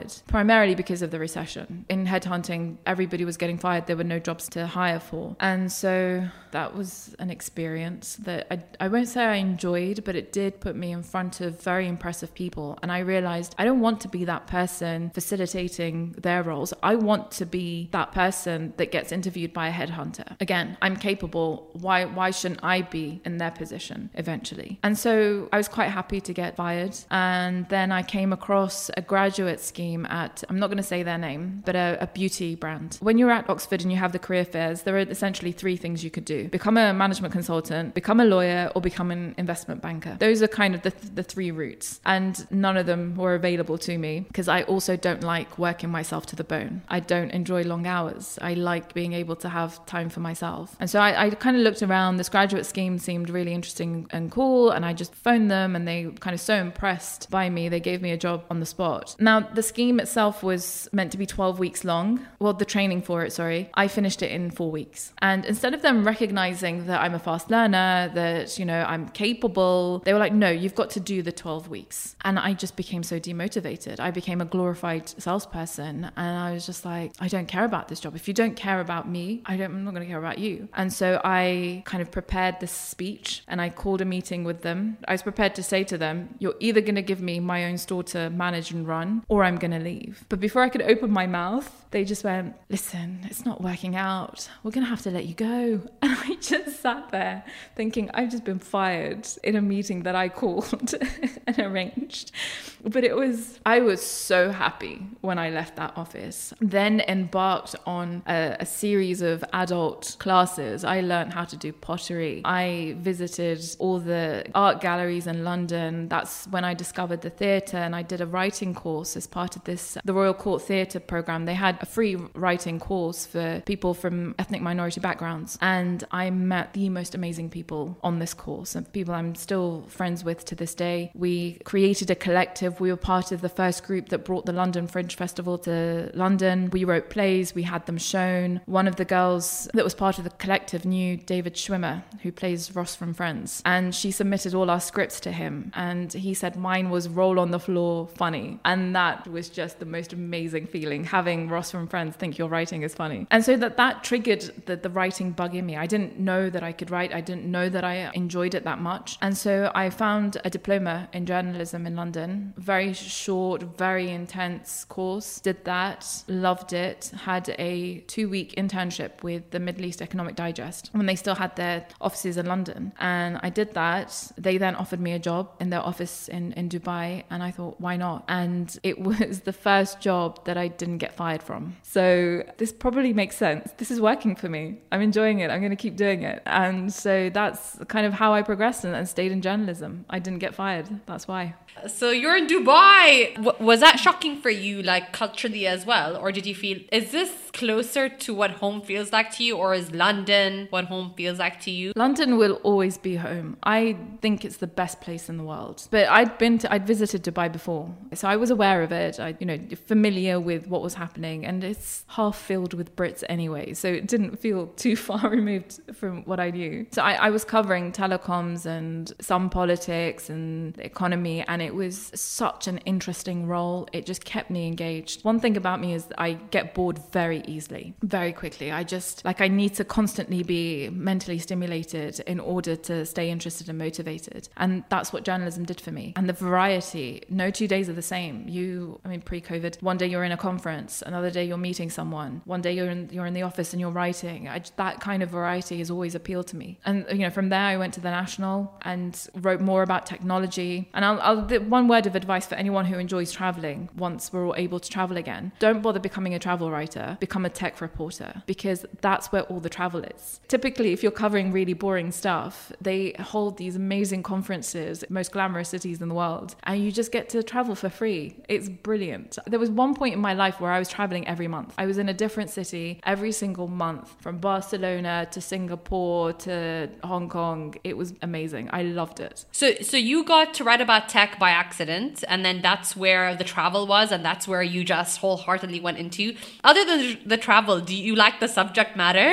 fired, primarily because of the recession. In headhunting, everybody was getting fired. There were no jobs to hire for. And so that was an experience that I won't say I enjoyed, but it did put me in front of very impressive people. And I realized I don't want to be that person facilitating their roles. I want to be that person that gets interviewed by a headhunter. Again, I'm capable. Why shouldn't I be in their position eventually? And so I was quite happy to get fired. And then I came across a graduate scheme at, I'm not going to say their name, but a beauty brand. When you're at Oxford and you have the career fairs, there are essentially three things you could do: become a management consultant, become a lawyer, or become an investment banker. Those are kind of the three routes. And none of them were available to me because I also don't like working myself to the bone. I don't enjoy long hours. I like being able to have time for myself. And so I kind of looked around. This graduate scheme seemed really interesting and cool. And I just phoned them and they kind of so impressed by me. They gave me a job on the spot. Now, the scheme itself was meant to be 12 weeks long. Well, the training for it, sorry. I finished it in 4 weeks. And instead of them recognizing that I'm a fast learner, that, you know, I'm capable, they were like, no, you've got to do the 12 weeks. And I just became so demotivated. I became a glorified salesperson. And I was just like, I don't care about this job. If you don't care about me, I'm not going to care about you. And so I kind of prepared this speech and I called a meeting with them. I was prepared to say to them, you're either going to give me my own store to manage and run, or I'm going to leave. But before I could open my mouth, they just went, listen, it's not working out. We're going to have to let you go. And I just sat there thinking, I've just been fired in a meeting that I called and arranged. But I was so happy when I left that office. Then embarked on a series of adult classes. I learned how to do pottery. I visited all the art galleries in London. That's when I discovered the theatre, and I did a writing course as part of the Royal Court Theatre programme. They had a free writing course for people from ethnic minority backgrounds, and I met the most amazing people on this course, and people I'm still friends with to this day. We created a collective. We were part of the first group that brought the London Fringe Festival to London. We wrote plays, we had them shown. One of the girls that was part of the collective knew David Schwimmer, who plays Ross from Friends, and she submitted all our scripts to him, and he said mine was roll on the floor funny. And that was just the most amazing feeling, having Ross from Friends think your writing is funny. And so that triggered the writing bug in me. I didn't know that I could write. I didn't know that I enjoyed it that much. And so I found a diploma in journalism in London. Very short, very intense course. Did that, loved it, had a 2-week internship with the Middle East Economic Digest when they still had their offices in London. And I did that. They then offered me a job in their office in Dubai. And I thought, why not? And it was the first job that I didn't get fired from. So this probably makes sense. This is working for me. I'm enjoying it. I'm going to keep doing it. And so that's kind of how I progressed and stayed in journalism. I didn't get fired. That's why. So you're in Dubai. Was that shocking for you, like culturally as well? Or did you feel, is this closer to what home feels like to you? Or is London what home feels like to you? London will always be home. I think it's the best place in the world. But I'd visited Dubai before. So I was aware of it. Familiar with what was happening. And it's half filled with Brits anyway. So it didn't feel too far removed from what I knew. So I was covering telecoms and some politics and the economy, and it was such an interesting role. It just kept me engaged. One thing about me is that I get bored very easily, very quickly. I need to constantly be mentally stimulated in order to stay interested and motivated. And that's what journalism did for me. And the variety, no 2 days are the same. Pre-COVID, one day you're in a conference, another day you're meeting someone, one day you're in the office and you're writing. That kind of variety has always appealed to me. And from there I went to the National and wrote more about technology. And one word of advice for anyone who enjoys traveling, once we're all able to travel again, don't bother becoming a travel writer, become a tech reporter, because that's where all the travel is. Typically, if you're covering really boring stuff, they hold these amazing conferences, most glamorous cities in the world, and you just get to travel for free. It's brilliant. There was one point in my life where I was traveling every month. I was in a different city every single month, from Barcelona to Singapore to Hong Kong. It was amazing. I loved it. So you got to write about tech by accident, and then that's where the travel was, and that's where you just wholeheartedly went into. Other than the travel, do you like the subject matter?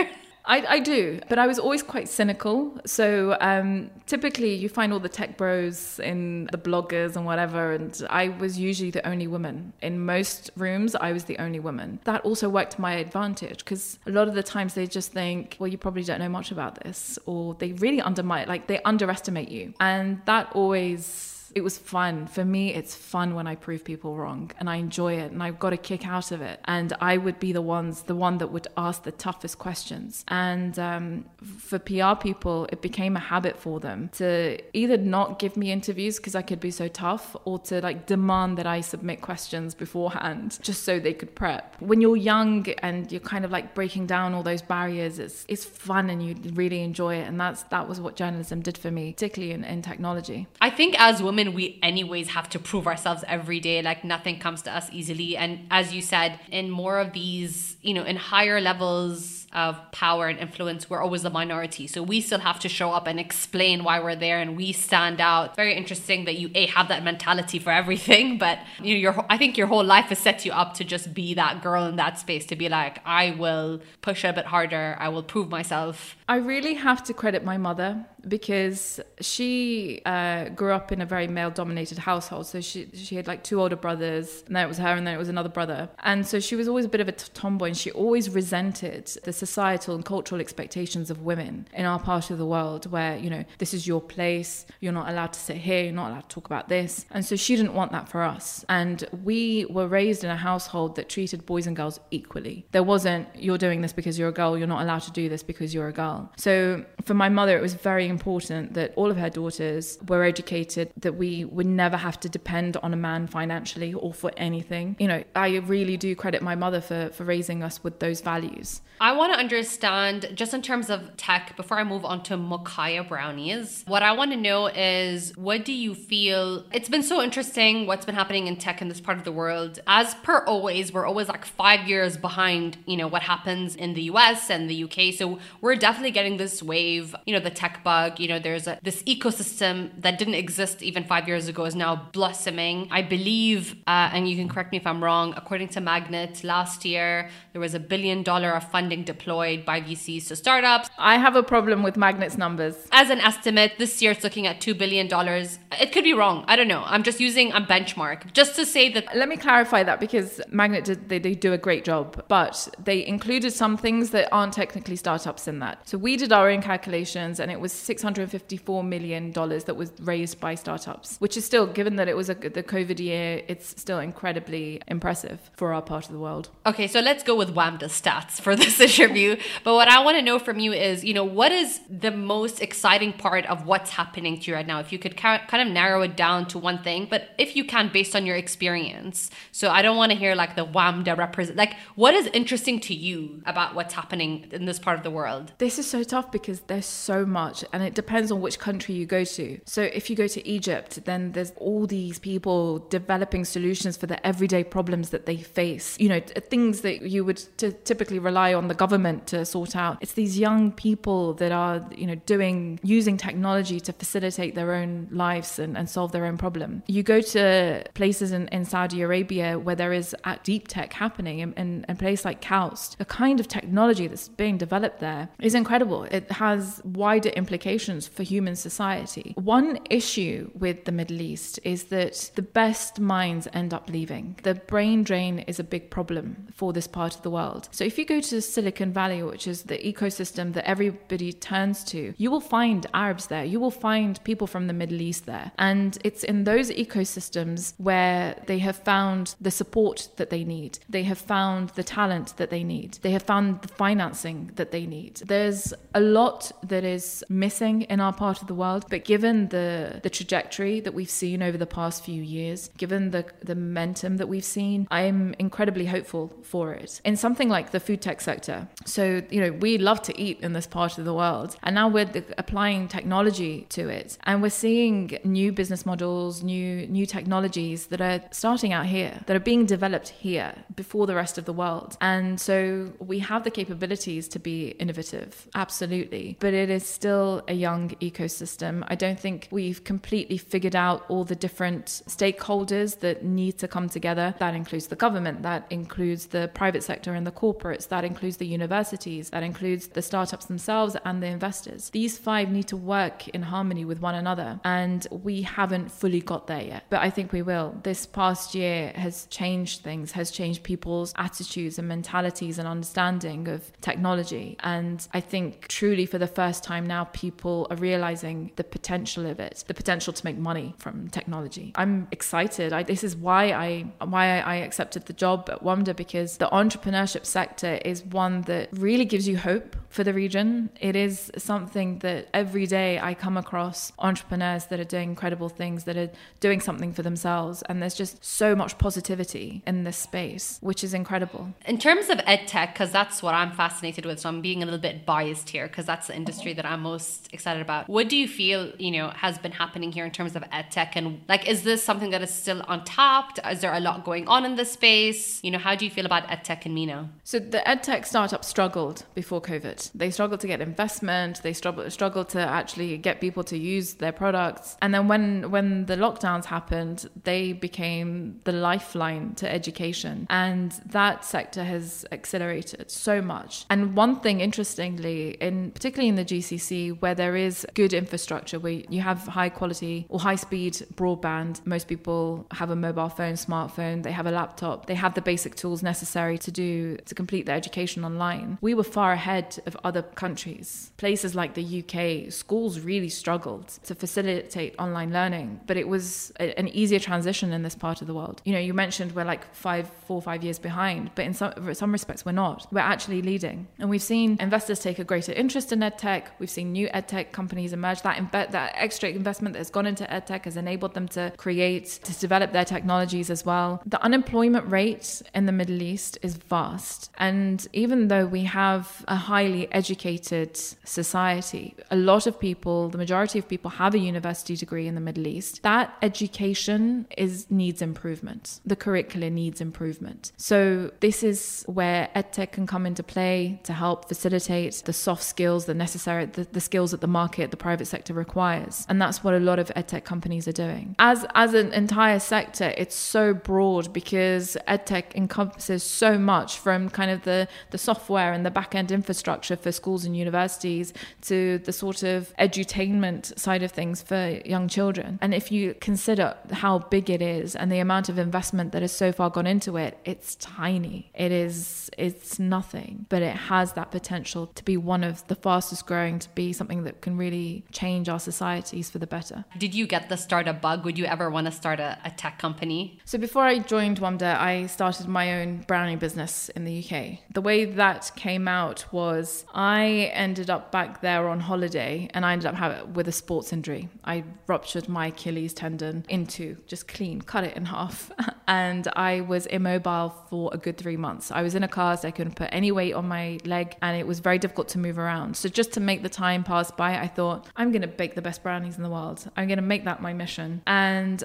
I do, but I was always quite cynical. So typically you find all the tech bros in the bloggers and whatever, and I was usually the only woman. In most rooms, I was the only woman. That also worked to my advantage because a lot of the times they just think, well, you probably don't know much about this, or they really they underestimate you. And that always... It was fun. For me, it's fun when I prove people wrong, and I enjoy it, and I've got a kick out of it. And I would be the one that would ask the toughest questions. And for PR people, it became a habit for them to either not give me interviews because I could be so tough, or to like demand that I submit questions beforehand just so they could prep. When you're young and you're kind of like breaking down all those barriers, it's fun and you really enjoy it. And that was what journalism did for me, particularly in technology. I think as women, we anyways have to prove ourselves every day. Like nothing comes to us easily. And as you said, in more of these, in higher levels of power and influence, we're always the minority. So we still have to show up and explain why we're there and we stand out. Very interesting that you have that mentality for everything, but I think your whole life has set you up to just be that girl in that space, to be like, I will push a bit harder, I will prove myself. I really have to credit my mother because she grew up in a very male-dominated household. So she had like 2 older brothers, and then it was her, and then it was another brother. And so she was always a bit of a tomboy, and she always resented the societal and cultural expectations of women in our part of the world where, this is your place, you're not allowed to sit here, you're not allowed to talk about this. And so she didn't want that for us. And we were raised in a household that treated boys and girls equally. There wasn't, you're doing this because you're a girl, you're not allowed to do this because you're a girl. So for my mother, it was very important that all of her daughters were educated, that we would never have to depend on a man financially or for anything. I really do credit my mother for raising us with those values. I want to understand, just in terms of tech, before I move on to Mochaya brownies, what I want to know is, what do you feel? It's been so interesting what's been happening in tech in this part of the world. As per always, we're always like 5 years behind, what happens in the US and the UK. So we're definitely getting this wave, the tech bug, there's this ecosystem that didn't exist even 5 years ago is now blossoming. I believe, and you can correct me if I'm wrong, according to Magnet, last year, there was $1 billion of funding deployed by VCs to startups. I have a problem with Magnet's numbers. As an estimate, this year it's looking at $2 billion. It could be wrong. I don't know. I'm just using a benchmark just to say that. Let me clarify that, because Magnet, they do a great job, but they included some things that aren't technically startups in that. So we did our own calculations, and it was $654 million that was raised by startups, which is still, given that it was the COVID year, it's still incredibly impressive for our part of the world. Okay, so let's go with WAMDA stats for this interview. But what I want to know from you is, what is the most exciting part of what's happening to you right now? If you could kind of narrow it down to one thing, but if you can, based on your experience. So I don't want to hear like the WAMDA represent, like what is interesting to you about what's happening in this part of the world? This is so tough because there's so much, and it depends on which country you go to. So if you go to Egypt, then there's all these people developing solutions for the everyday problems that they face. Things that you would typically rely on the government to sort out. It's these young people that are, using technology to facilitate their own lives and solve their own problem. You go to places in Saudi Arabia where there is deep tech happening, and a place like KAUST, the kind of technology that's being developed there is incredible. It has wider implications for human society. One issue with the Middle East is that the best minds end up leaving. The brain drain is a big problem for this part of the world. So if you go to Silicon Valley, which is the ecosystem that everybody turns to, you will find Arabs there. You will find people from the Middle East there. And it's in those ecosystems where they have found the support that they need. They have found the talent that they need. They have found the financing that they need. There's a lot that is missing in our part of the world, but given the trajectory that we've seen over the past few years, given the momentum that we've seen, I'm incredibly hopeful for it. In something like the food tech sector, so we love to eat in this part of the world, and now we're applying technology to it, and we're seeing new business models, new technologies that are starting out here, that are being developed here before the rest of the world. And so we have the capabilities to be innovative, absolutely, but it is still a young ecosystem. I don't think we've completely figured out all the different stakeholders that need to come together. That includes the government, that includes the private sector and the corporates, that includes the university universities, that includes the startups themselves and the investors. These five need to work in harmony with one another, and we haven't fully got there yet, but I think we will. This past year has changed things, has changed people's attitudes and mentalities and understanding of technology, and I think truly for the first time now people are realizing the potential of it, the potential to make money from technology. I'm excited. This is why I accepted the job at WAMDA, because the entrepreneurship sector is one that really gives you hope for the region. It is something that every day I come across entrepreneurs that are doing incredible things, that are doing something for themselves, and there's just so much positivity in this space, which is incredible. In terms of edtech, because that's what I'm fascinated with, so I'm being a little bit biased here because that's the industry that I'm most excited about. What do you feel, has been happening here in terms of edtech, and is this something that is still untapped? Is there a lot going on in this space? How do you feel about edtech in MENA? So the edtech startups struggled before COVID. They struggled to get investment. They struggled to actually get people to use their products. And then when the lockdowns happened, they became the lifeline to education. And that sector has accelerated so much. And one thing, interestingly, particularly in the GCC, where there is good infrastructure, where you have high quality or high speed broadband, most people have a mobile phone, smartphone, they have a laptop, they have the basic tools necessary to complete their education online. We were far ahead of other countries. Places like the UK, schools really struggled to facilitate online learning, but it was an easier transition in this part of the world. You mentioned we're like 4 or 5 years behind, but in some respects we're not. We're actually leading. And we've seen investors take a greater interest in edtech. We've seen new edtech companies emerge. That extra investment that has gone into edtech has enabled them to develop their technologies as well. The unemployment rate in the Middle East is vast. And even though we have a highly educated society, a lot of people, the majority of people have a university degree in the Middle East. That education needs improvement. The curricula needs improvement. So this is where edtech can come into play to help facilitate the soft skills, the skills that the market, the private sector requires. And that's what a lot of edtech companies are doing. As an entire sector, it's so broad because edtech encompasses so much, from kind of the software and the back-end infrastructure for schools and universities to the sort of edutainment side of things for young children. And if you consider how big it is and the amount of investment that has so far gone into it, it's tiny. It's nothing, but it has that potential to be one of the fastest growing, to be something that can really change our societies for the better. Did you get the startup bug? Would you ever want to start a tech company? So before I joined WAMDA, I started my own brownie business in the UK. The way that came out was I ended up back there on holiday, and I ended up with a sports injury. I ruptured my Achilles tendon just clean, cut it in half. And I was immobile for a good 3 months. I was in a cast, I couldn't put any weight on my leg, and it was very difficult to move around. So just to make the time pass by, I thought, I'm going to bake the best brownies in the world. I'm going to make that my mission. And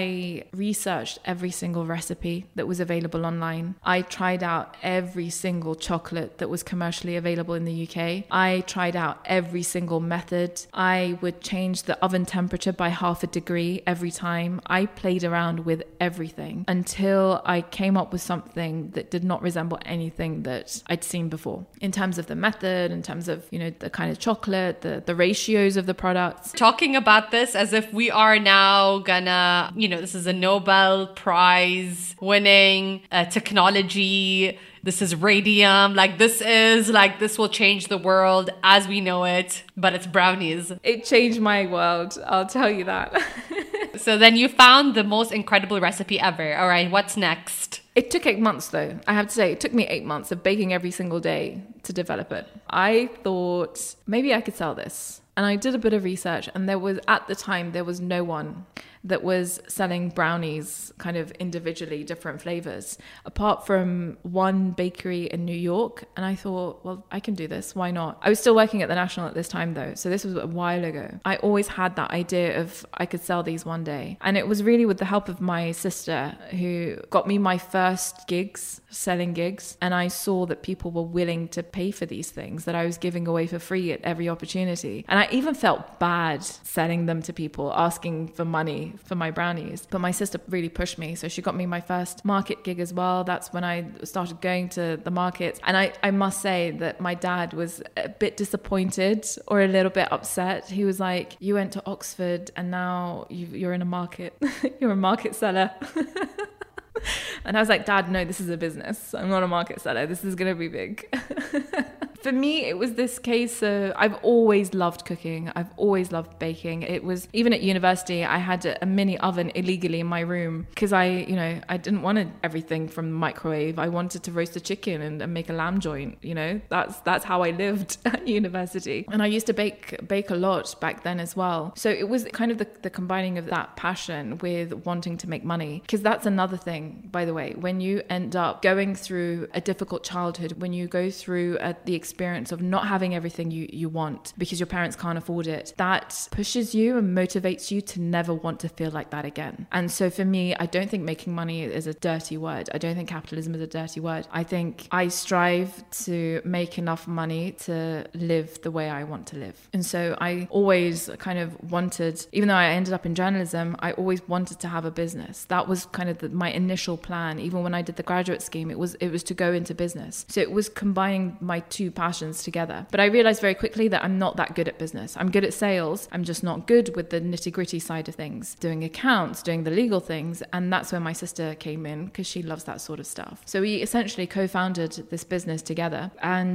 I researched every single recipe that was available online. I tried out every single chocolate that was commercially available in the UK. I tried out every single method. I would change the oven temperature by 0.5 degree every time. I played around with everything until I came up with something that did not resemble anything that I'd seen before, in terms of the method, in terms of, the kind of chocolate, the ratios of the products. Talking about this as if we are now gonna, this is a Nobel Prize winning technology. This is radium. This will change the world as we know it, but it's brownies. It changed my world, I'll tell you that. So then you found the most incredible recipe ever. All right, what's next? It took 8 months, though. I have to say, it took me 8 months of baking every single day to develop it. I thought maybe I could sell this. And I did a bit of research, and at the time, there was no one that was selling brownies kind of individually, different flavors, apart from one bakery in New York. And I thought, well, I can do this. Why not? I was still working at the National at this time, though. So this was a while ago. I always had that idea of I could sell these one day. And it was really with the help of my sister who got me my first selling gigs. And I saw that people were willing to pay for these things that I was giving away for free at every opportunity. And I I even felt bad selling them to people, asking for money for my brownies. But my sister really pushed me. So she got me my first market gig as well. That's when I started going to the markets. And I must say that my dad was a bit disappointed or a little bit upset. He was like, you went to Oxford and now you're in a market. You're a market seller. And I was like, Dad, no, this is a business. I'm not a market seller. This is going to be big. For me, it was this case of, I've always loved cooking. I've always loved baking. It was, even at university, I had a mini oven illegally in my room because I didn't want everything from the microwave. I wanted to roast a chicken and make a lamb joint. That's how I lived at university. And I used to bake a lot back then as well. So it was kind of the combining of that passion with wanting to make money. Because that's another thing, by the way, when you end up going through a difficult childhood, when you go through the experience of not having everything you want because your parents can't afford it, that pushes you and motivates you to never want to feel like that again. And so for me, I don't think making money is a dirty word. I don't think capitalism is a dirty word. I think I strive to make enough money to live the way I want to live. And so I always kind of wanted, even though I ended up in journalism, I always wanted to have a business. That was kind of my initial plan. Even when I did the graduate scheme, it was to go into business. So it was combining my two passions together. But I realized very quickly that I'm not that good at business. I'm good at sales. I'm just not good with the nitty-gritty side of things, doing accounts, doing the legal things. And that's where my sister came in because she loves that sort of stuff. So we essentially co-founded this business together,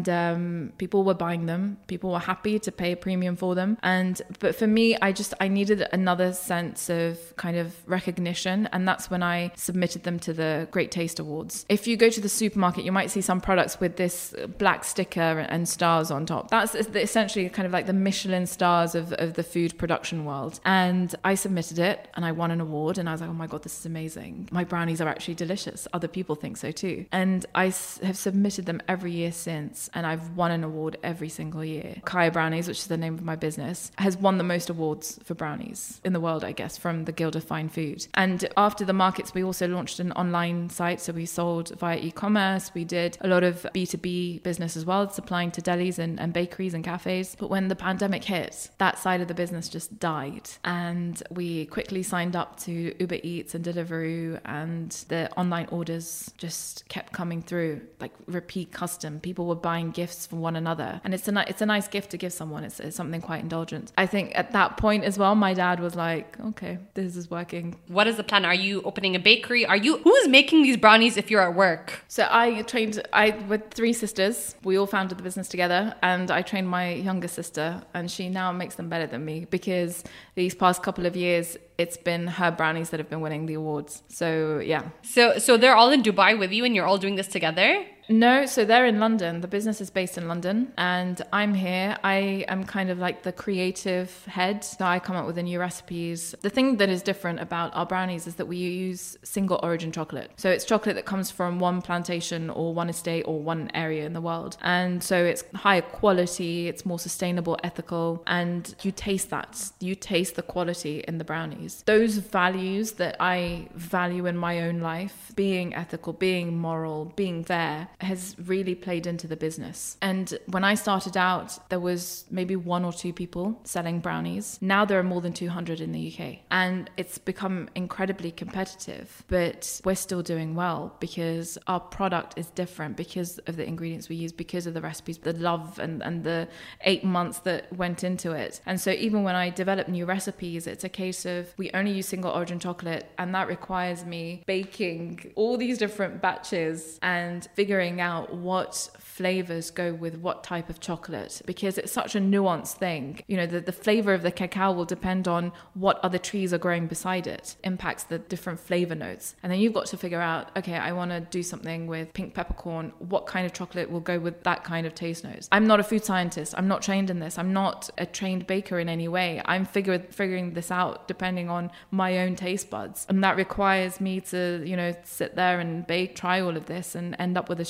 and people were buying them. People were happy to pay a premium for them. But for me, I needed another sense of kind of recognition. And that's when I submitted them to the Great Taste Awards. If you go to the supermarket, you might see some products with this black sticker and stars on top. That's essentially kind of like the Michelin stars of the food production world. And I submitted it and I won an award, and I was like, oh my God, this is amazing. My brownies are actually delicious. Other people think so too. And I have submitted them every year since, and I've won an award every single year. Kaya Brownies, which is the name of my business, has won the most awards for brownies in the world, I guess, from the Guild of Fine Food. And after the markets, we also launched an online site. So we sold via e-commerce. We did a lot of B2B business as well, supplying to delis and bakeries and cafes. But when the pandemic hit, that side of the business just died. And we quickly signed up to Uber Eats and Deliveroo, and the online orders just kept coming through, like repeat custom. People were buying gifts for one another. And it's a nice gift to give someone. It's something quite indulgent. I think at that point as well, my dad was like, okay, this is working. What is the plan? Are you opening a bakery? Who's making these brownies if you're at work? So I with 3 sisters. We all founded the business together, and I trained my younger sister, and she now makes them better than me because these past couple of years it's been her brownies that have been winning the awards. So yeah. So they're all in Dubai with you and you're all doing this together? No, so they're in London. The business is based in London and I'm here. I am kind of like the creative head. So I come up with the new recipes. The thing that is different about our brownies is that we use single origin chocolate. So it's chocolate that comes from one plantation or one estate or one area in the world. And so it's higher quality, it's more sustainable, ethical, and you taste that. You taste the quality in the brownies. Those values that I value in my own life, being ethical, being moral, being fair, has really played into the business. And when I started out, there was maybe 1 or 2 people selling brownies. Now there are more than 200 in the UK. And it's become incredibly competitive, but we're still doing well because our product is different, because of the ingredients we use, because of the recipes, the love and the 8 months that went into it. And so even when I develop new recipes, it's a case of we only use single origin chocolate, and that requires me baking all these different batches and figuring out what flavors go with what type of chocolate, because it's such a nuanced thing. You know, the flavor of the cacao will depend on what other trees are growing beside it, impacts the different flavor notes. And then you've got to figure out, okay, I want to do something with pink peppercorn. What kind of chocolate will go with that kind of taste notes? I'm not a food scientist. I'm not trained in this. I'm not a trained baker in any way. I'm figuring this out depending on my own taste buds. And that requires me to, sit there and bake, try all of this and end up with a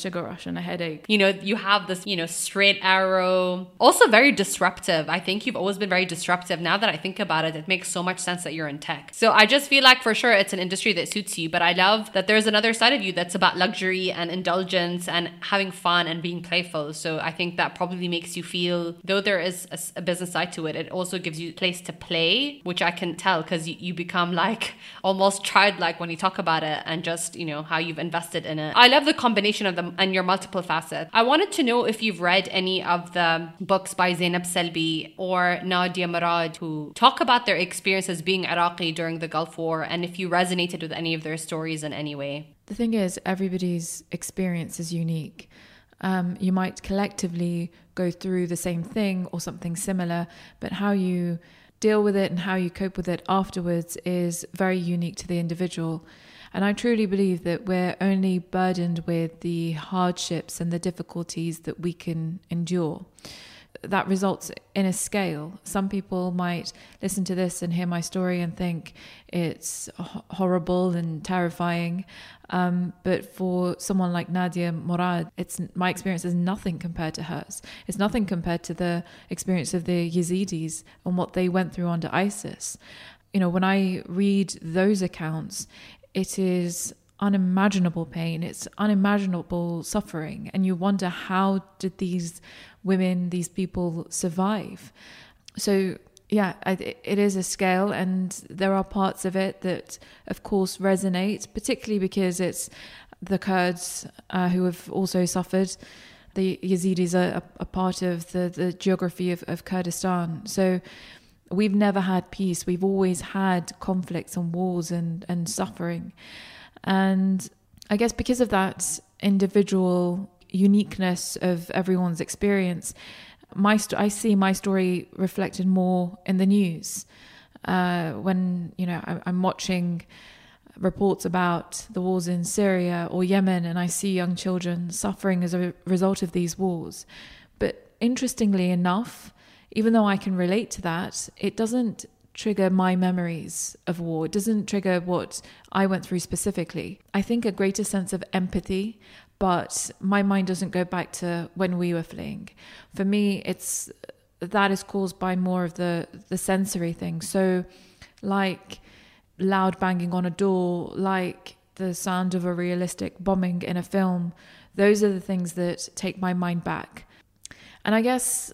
sugar rush and a headache. You know, you have this, you know, straight arrow. Also very disruptive. I think you've always been very disruptive. Now that I think about it, it makes so much sense that you're in tech. So I just feel like for sure it's an industry that suits you. But I love that there's another side of you that's about luxury and indulgence and having fun and being playful. So I think that probably makes you feel, though there is a business side to it, it also gives you a place to play, which I can tell because you become like almost childlike when you talk about it, and just, you know, how you've invested in it. I love the combination of them and your multiple facets. I wanted to know if you've read any of the books by Zainab Selbi or Nadia Murad who talk about their experiences being Iraqi during the Gulf War, and if you resonated with any of their stories in any way. The thing is, everybody's experience is unique. You might collectively go through the same thing or something similar, but how you deal with it and how you cope with it afterwards is very unique to the individual. And I truly believe that we're only burdened with the hardships and the difficulties that we can endure. That results in a scale. Some people might listen to this and hear my story and think it's horrible and terrifying. But for someone like Nadia Murad, my experience is nothing compared to hers. It's nothing compared to the experience of the Yazidis and what they went through under ISIS. You know, when I read those accounts, it is unimaginable pain. It's unimaginable suffering. And you wonder, how did these women, these people survive? So yeah, it is a scale, and there are parts of it that of course resonate, particularly because it's the Kurds who have also suffered. The Yazidis are a part of the geography of Kurdistan. So we've never had peace. We've always had conflicts and wars and suffering. And I guess because of that individual uniqueness of everyone's experience, I see my story reflected more in the news. When, you know, I'm watching reports about the wars in Syria or Yemen, and I see young children suffering as a result of these wars. But interestingly enough, even though I can relate to that, it doesn't trigger my memories of war. It doesn't trigger what I went through specifically. I think a greater sense of empathy, but my mind doesn't go back to when we were fleeing. For me, that is caused by more of the sensory thing. So like loud banging on a door, like the sound of a realistic bombing in a film, those are the things that take my mind back. And I guess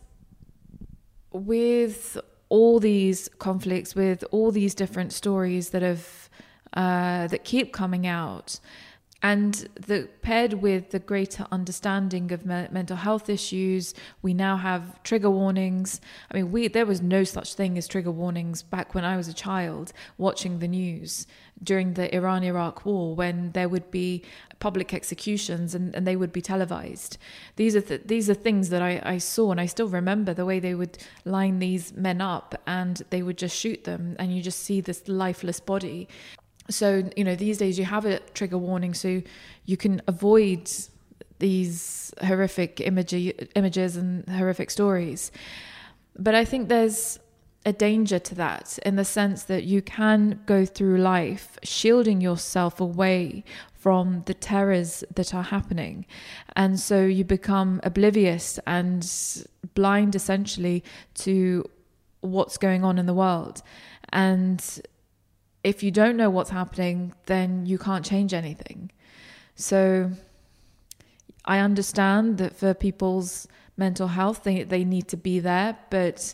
with all these conflicts, with all these different stories that keep coming out, and paired with the greater understanding of mental health issues, we now have trigger warnings. I mean, there was no such thing as trigger warnings back when I was a child watching the news during the Iran-Iraq war, when there would be public executions and they would be televised. These are things that I saw, and I still remember the way they would line these men up and they would just shoot them, and you just see this lifeless body. So, you know, these days you have a trigger warning so you can avoid these horrific images and horrific stories. But I think there's a danger to that, in the sense that you can go through life shielding yourself away from the terrors that are happening. And so you become oblivious and blind essentially to what's going on in the world. And if you don't know what's happening, then you can't change anything. So I understand that for people's mental health, they need to be there, but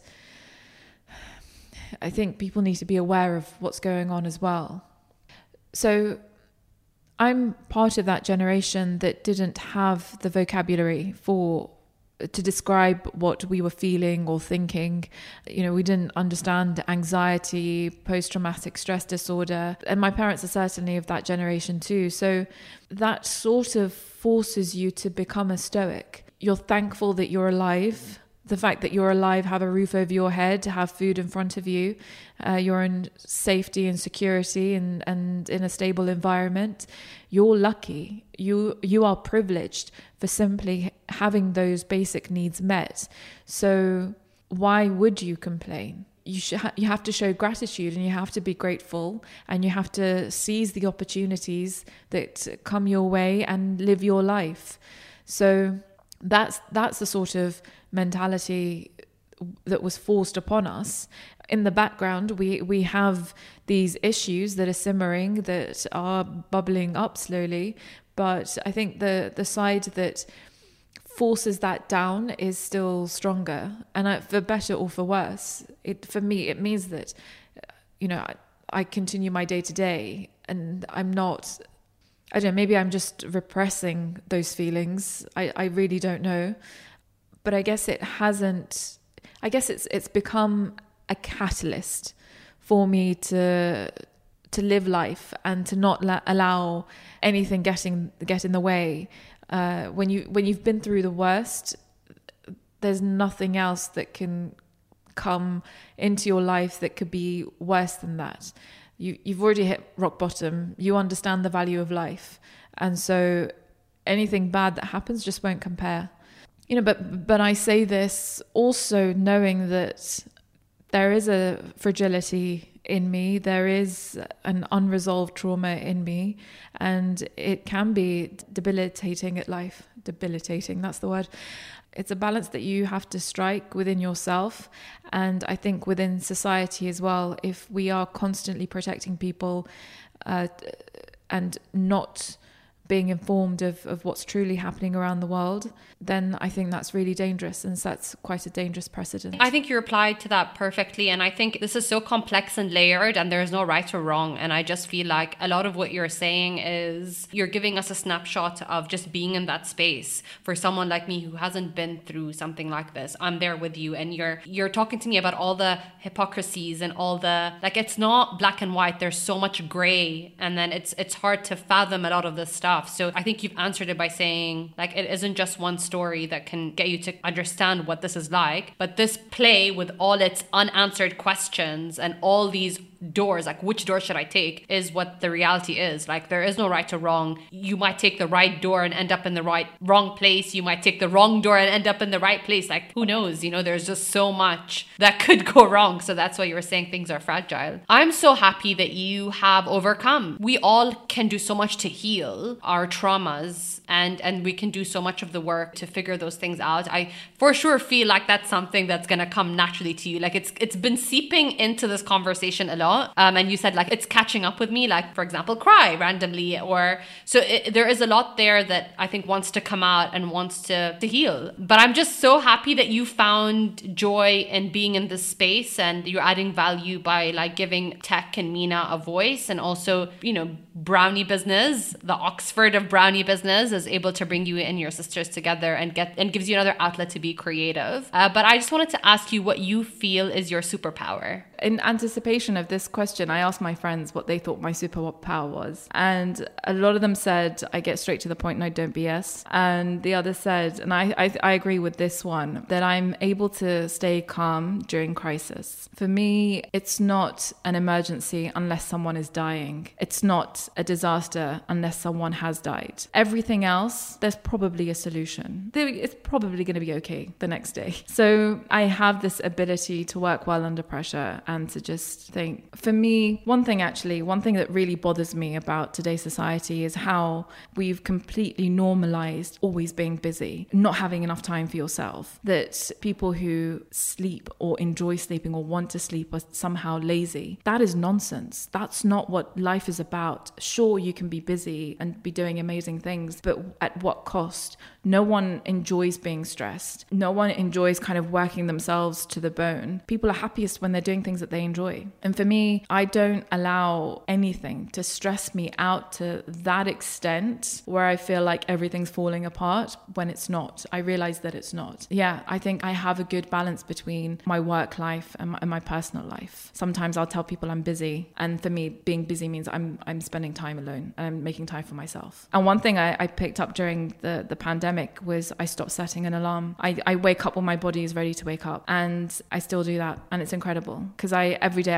I think people need to be aware of what's going on as well. So I'm part of that generation that didn't have the vocabulary to describe what we were feeling or thinking. You know, we didn't understand anxiety, post-traumatic stress disorder, and my parents are certainly of that generation too. So that sort of forces you to become a stoic. You're thankful that you're alive. The fact that you're alive, have a roof over your head, have food in front of you, you're in safety and security and in a stable environment. You're lucky. You are privileged for simply having those basic needs met. So why would you complain? you have to show gratitude, and you have to be grateful, and you have to seize the opportunities that come your way and live your life. So that's the sort of mentality that was forced upon us. In the background, we have these issues that are simmering, that are bubbling up slowly. But I think the side that forces that down is still stronger. And for better or for worse, for me, it means that, I continue my day to day, and I'm not, I don't know, maybe I'm just repressing those feelings. I really don't know. But I guess it's become a catalyst for me to live life and to not allow anything get in the way. When you've been through the worst, there's nothing else that can come into your life that could be worse than that. You've already hit rock bottom. You understand the value of life, and so anything bad that happens just won't compare. But I say this also knowing that there is a fragility in me. There is an unresolved trauma in me, and it can be debilitating at life. Debilitating, that's the word. It's a balance that you have to strike within yourself, and I think within society as well. If we are constantly protecting people and not being informed of what's truly happening around the world, then I think that's really dangerous, and that's quite a dangerous precedent. I think you replied to that perfectly, and I think this is so complex and layered, and there's no right or wrong. And I just feel like a lot of what you're saying is you're giving us a snapshot of just being in that space. For someone like me who hasn't been through something like this, I'm there with you, and you're talking to me about all the hypocrisies and all the, like, it's not black and white. There's so much gray, and then it's hard to fathom a lot of this stuff. So I think you've answered it by saying, like, it isn't just one story that can get you to understand what this is like, but this play with all its unanswered questions and all these doors, like which door should I take, is what the reality is. Like, there is no right or wrong. You might take the right door and end up in the wrong place. You might take the wrong door and end up in the right place. Like, who knows? There's just so much that could go wrong. So that's why you were saying things are fragile. I'm so happy that you have overcome. We all can do so much to heal our traumas, and we can do so much of the work to figure those things out. I for sure feel like that's something that's going to come naturally to you. Like, it's been seeping into this conversation a lot. And you said, like, it's catching up with me, like, for example, cry randomly, or so there is a lot there that I think wants to come out and wants to heal. But I'm just so happy that you found joy in being in this space, and you're adding value by, like, giving Tech and Mina a voice. And also, Brownie Business, the Oxford of Brownie Business, is able to bring you and your sisters together and gives you another outlet to be creative. But I just wanted to ask you what you feel is your superpower. In anticipation of this question, I asked my friends what they thought my superpower was. And a lot of them said, I get straight to the point and I don't BS. And the others said, and I agree with this one, that I'm able to stay calm during crisis. For me, it's not an emergency unless someone is dying. It's not a disaster unless someone has died. Everything else, there's probably a solution. It's probably going to be okay the next day. So I have this ability to work well under pressure and to just think. For me, one thing that really bothers me about today's society is how we've completely normalized always being busy, not having enough time for yourself. That people who sleep or enjoy sleeping or want to sleep are somehow lazy. That is nonsense. That's not what life is about. Sure, you can be busy and be doing amazing things, but at what cost? No one enjoys being stressed. No one enjoys kind of working themselves to the bone. People are happiest when they're doing things that they enjoy. And for me, I don't allow anything to stress me out to that extent where I feel like everything's falling apart when it's not. I realize that it's not. Yeah, I think I have a good balance between my work life and my personal life. Sometimes I'll tell people I'm busy, and for me, being busy means I'm spending time alone and I'm making time for myself. And one thing I picked up during the pandemic was I stopped setting an alarm. I wake up when my body is ready to wake up, and I still do that, and it's incredible because every day I wake up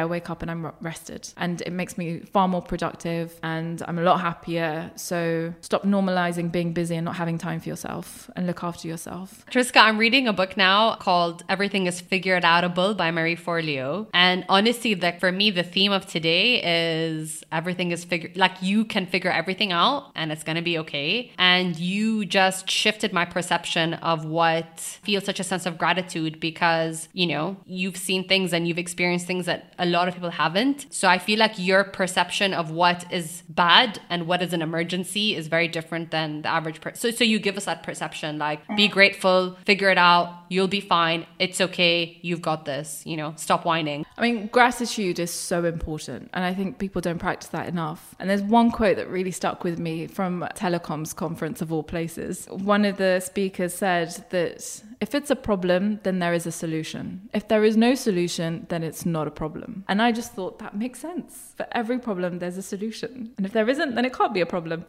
and I'm rested, and it makes me far more productive and I'm a lot happier. So stop normalizing being busy and not having time for yourself, and look after yourself. Triska, I'm reading a book now called Everything is Figured Outable by Marie Forleo. And honestly, like for me, the theme of today is everything is you can figure everything out and it's going to be okay. And you just shifted my perception of what feels such a sense of gratitude, because, you know, you've seen things and you've experienced things that a lot of people haven't. So I feel like your perception of what is bad and what is an emergency is very different than the average person. So you give us that perception, like, be grateful, figure it out, you'll be fine, it's okay, you've got this, you know, stop whining. I mean, gratitude is so important, and I think people don't practice that enough. And there's one quote that really stuck with me from Telecom's conference of all places. One of the speakers said that if it's a problem, then there is a solution. If there is no solution, then it's not a problem. And I just thought that makes sense. For every problem, there's a solution. And if there isn't, then it can't be a problem.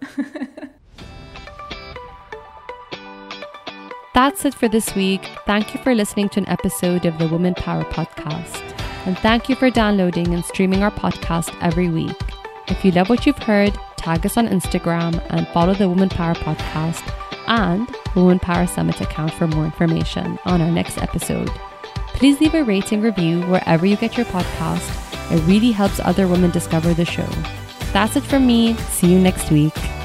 That's it for this week. Thank you for listening to an episode of the Woman Power Podcast. And thank you for downloading and streaming our podcast every week. If you love what you've heard, tag us on Instagram and follow the Woman Power Podcast and Woman Power Summit account for more information on our next episode. Please leave a rating review wherever you get your podcast. It really helps other women discover the show. That's it from me. See you next week.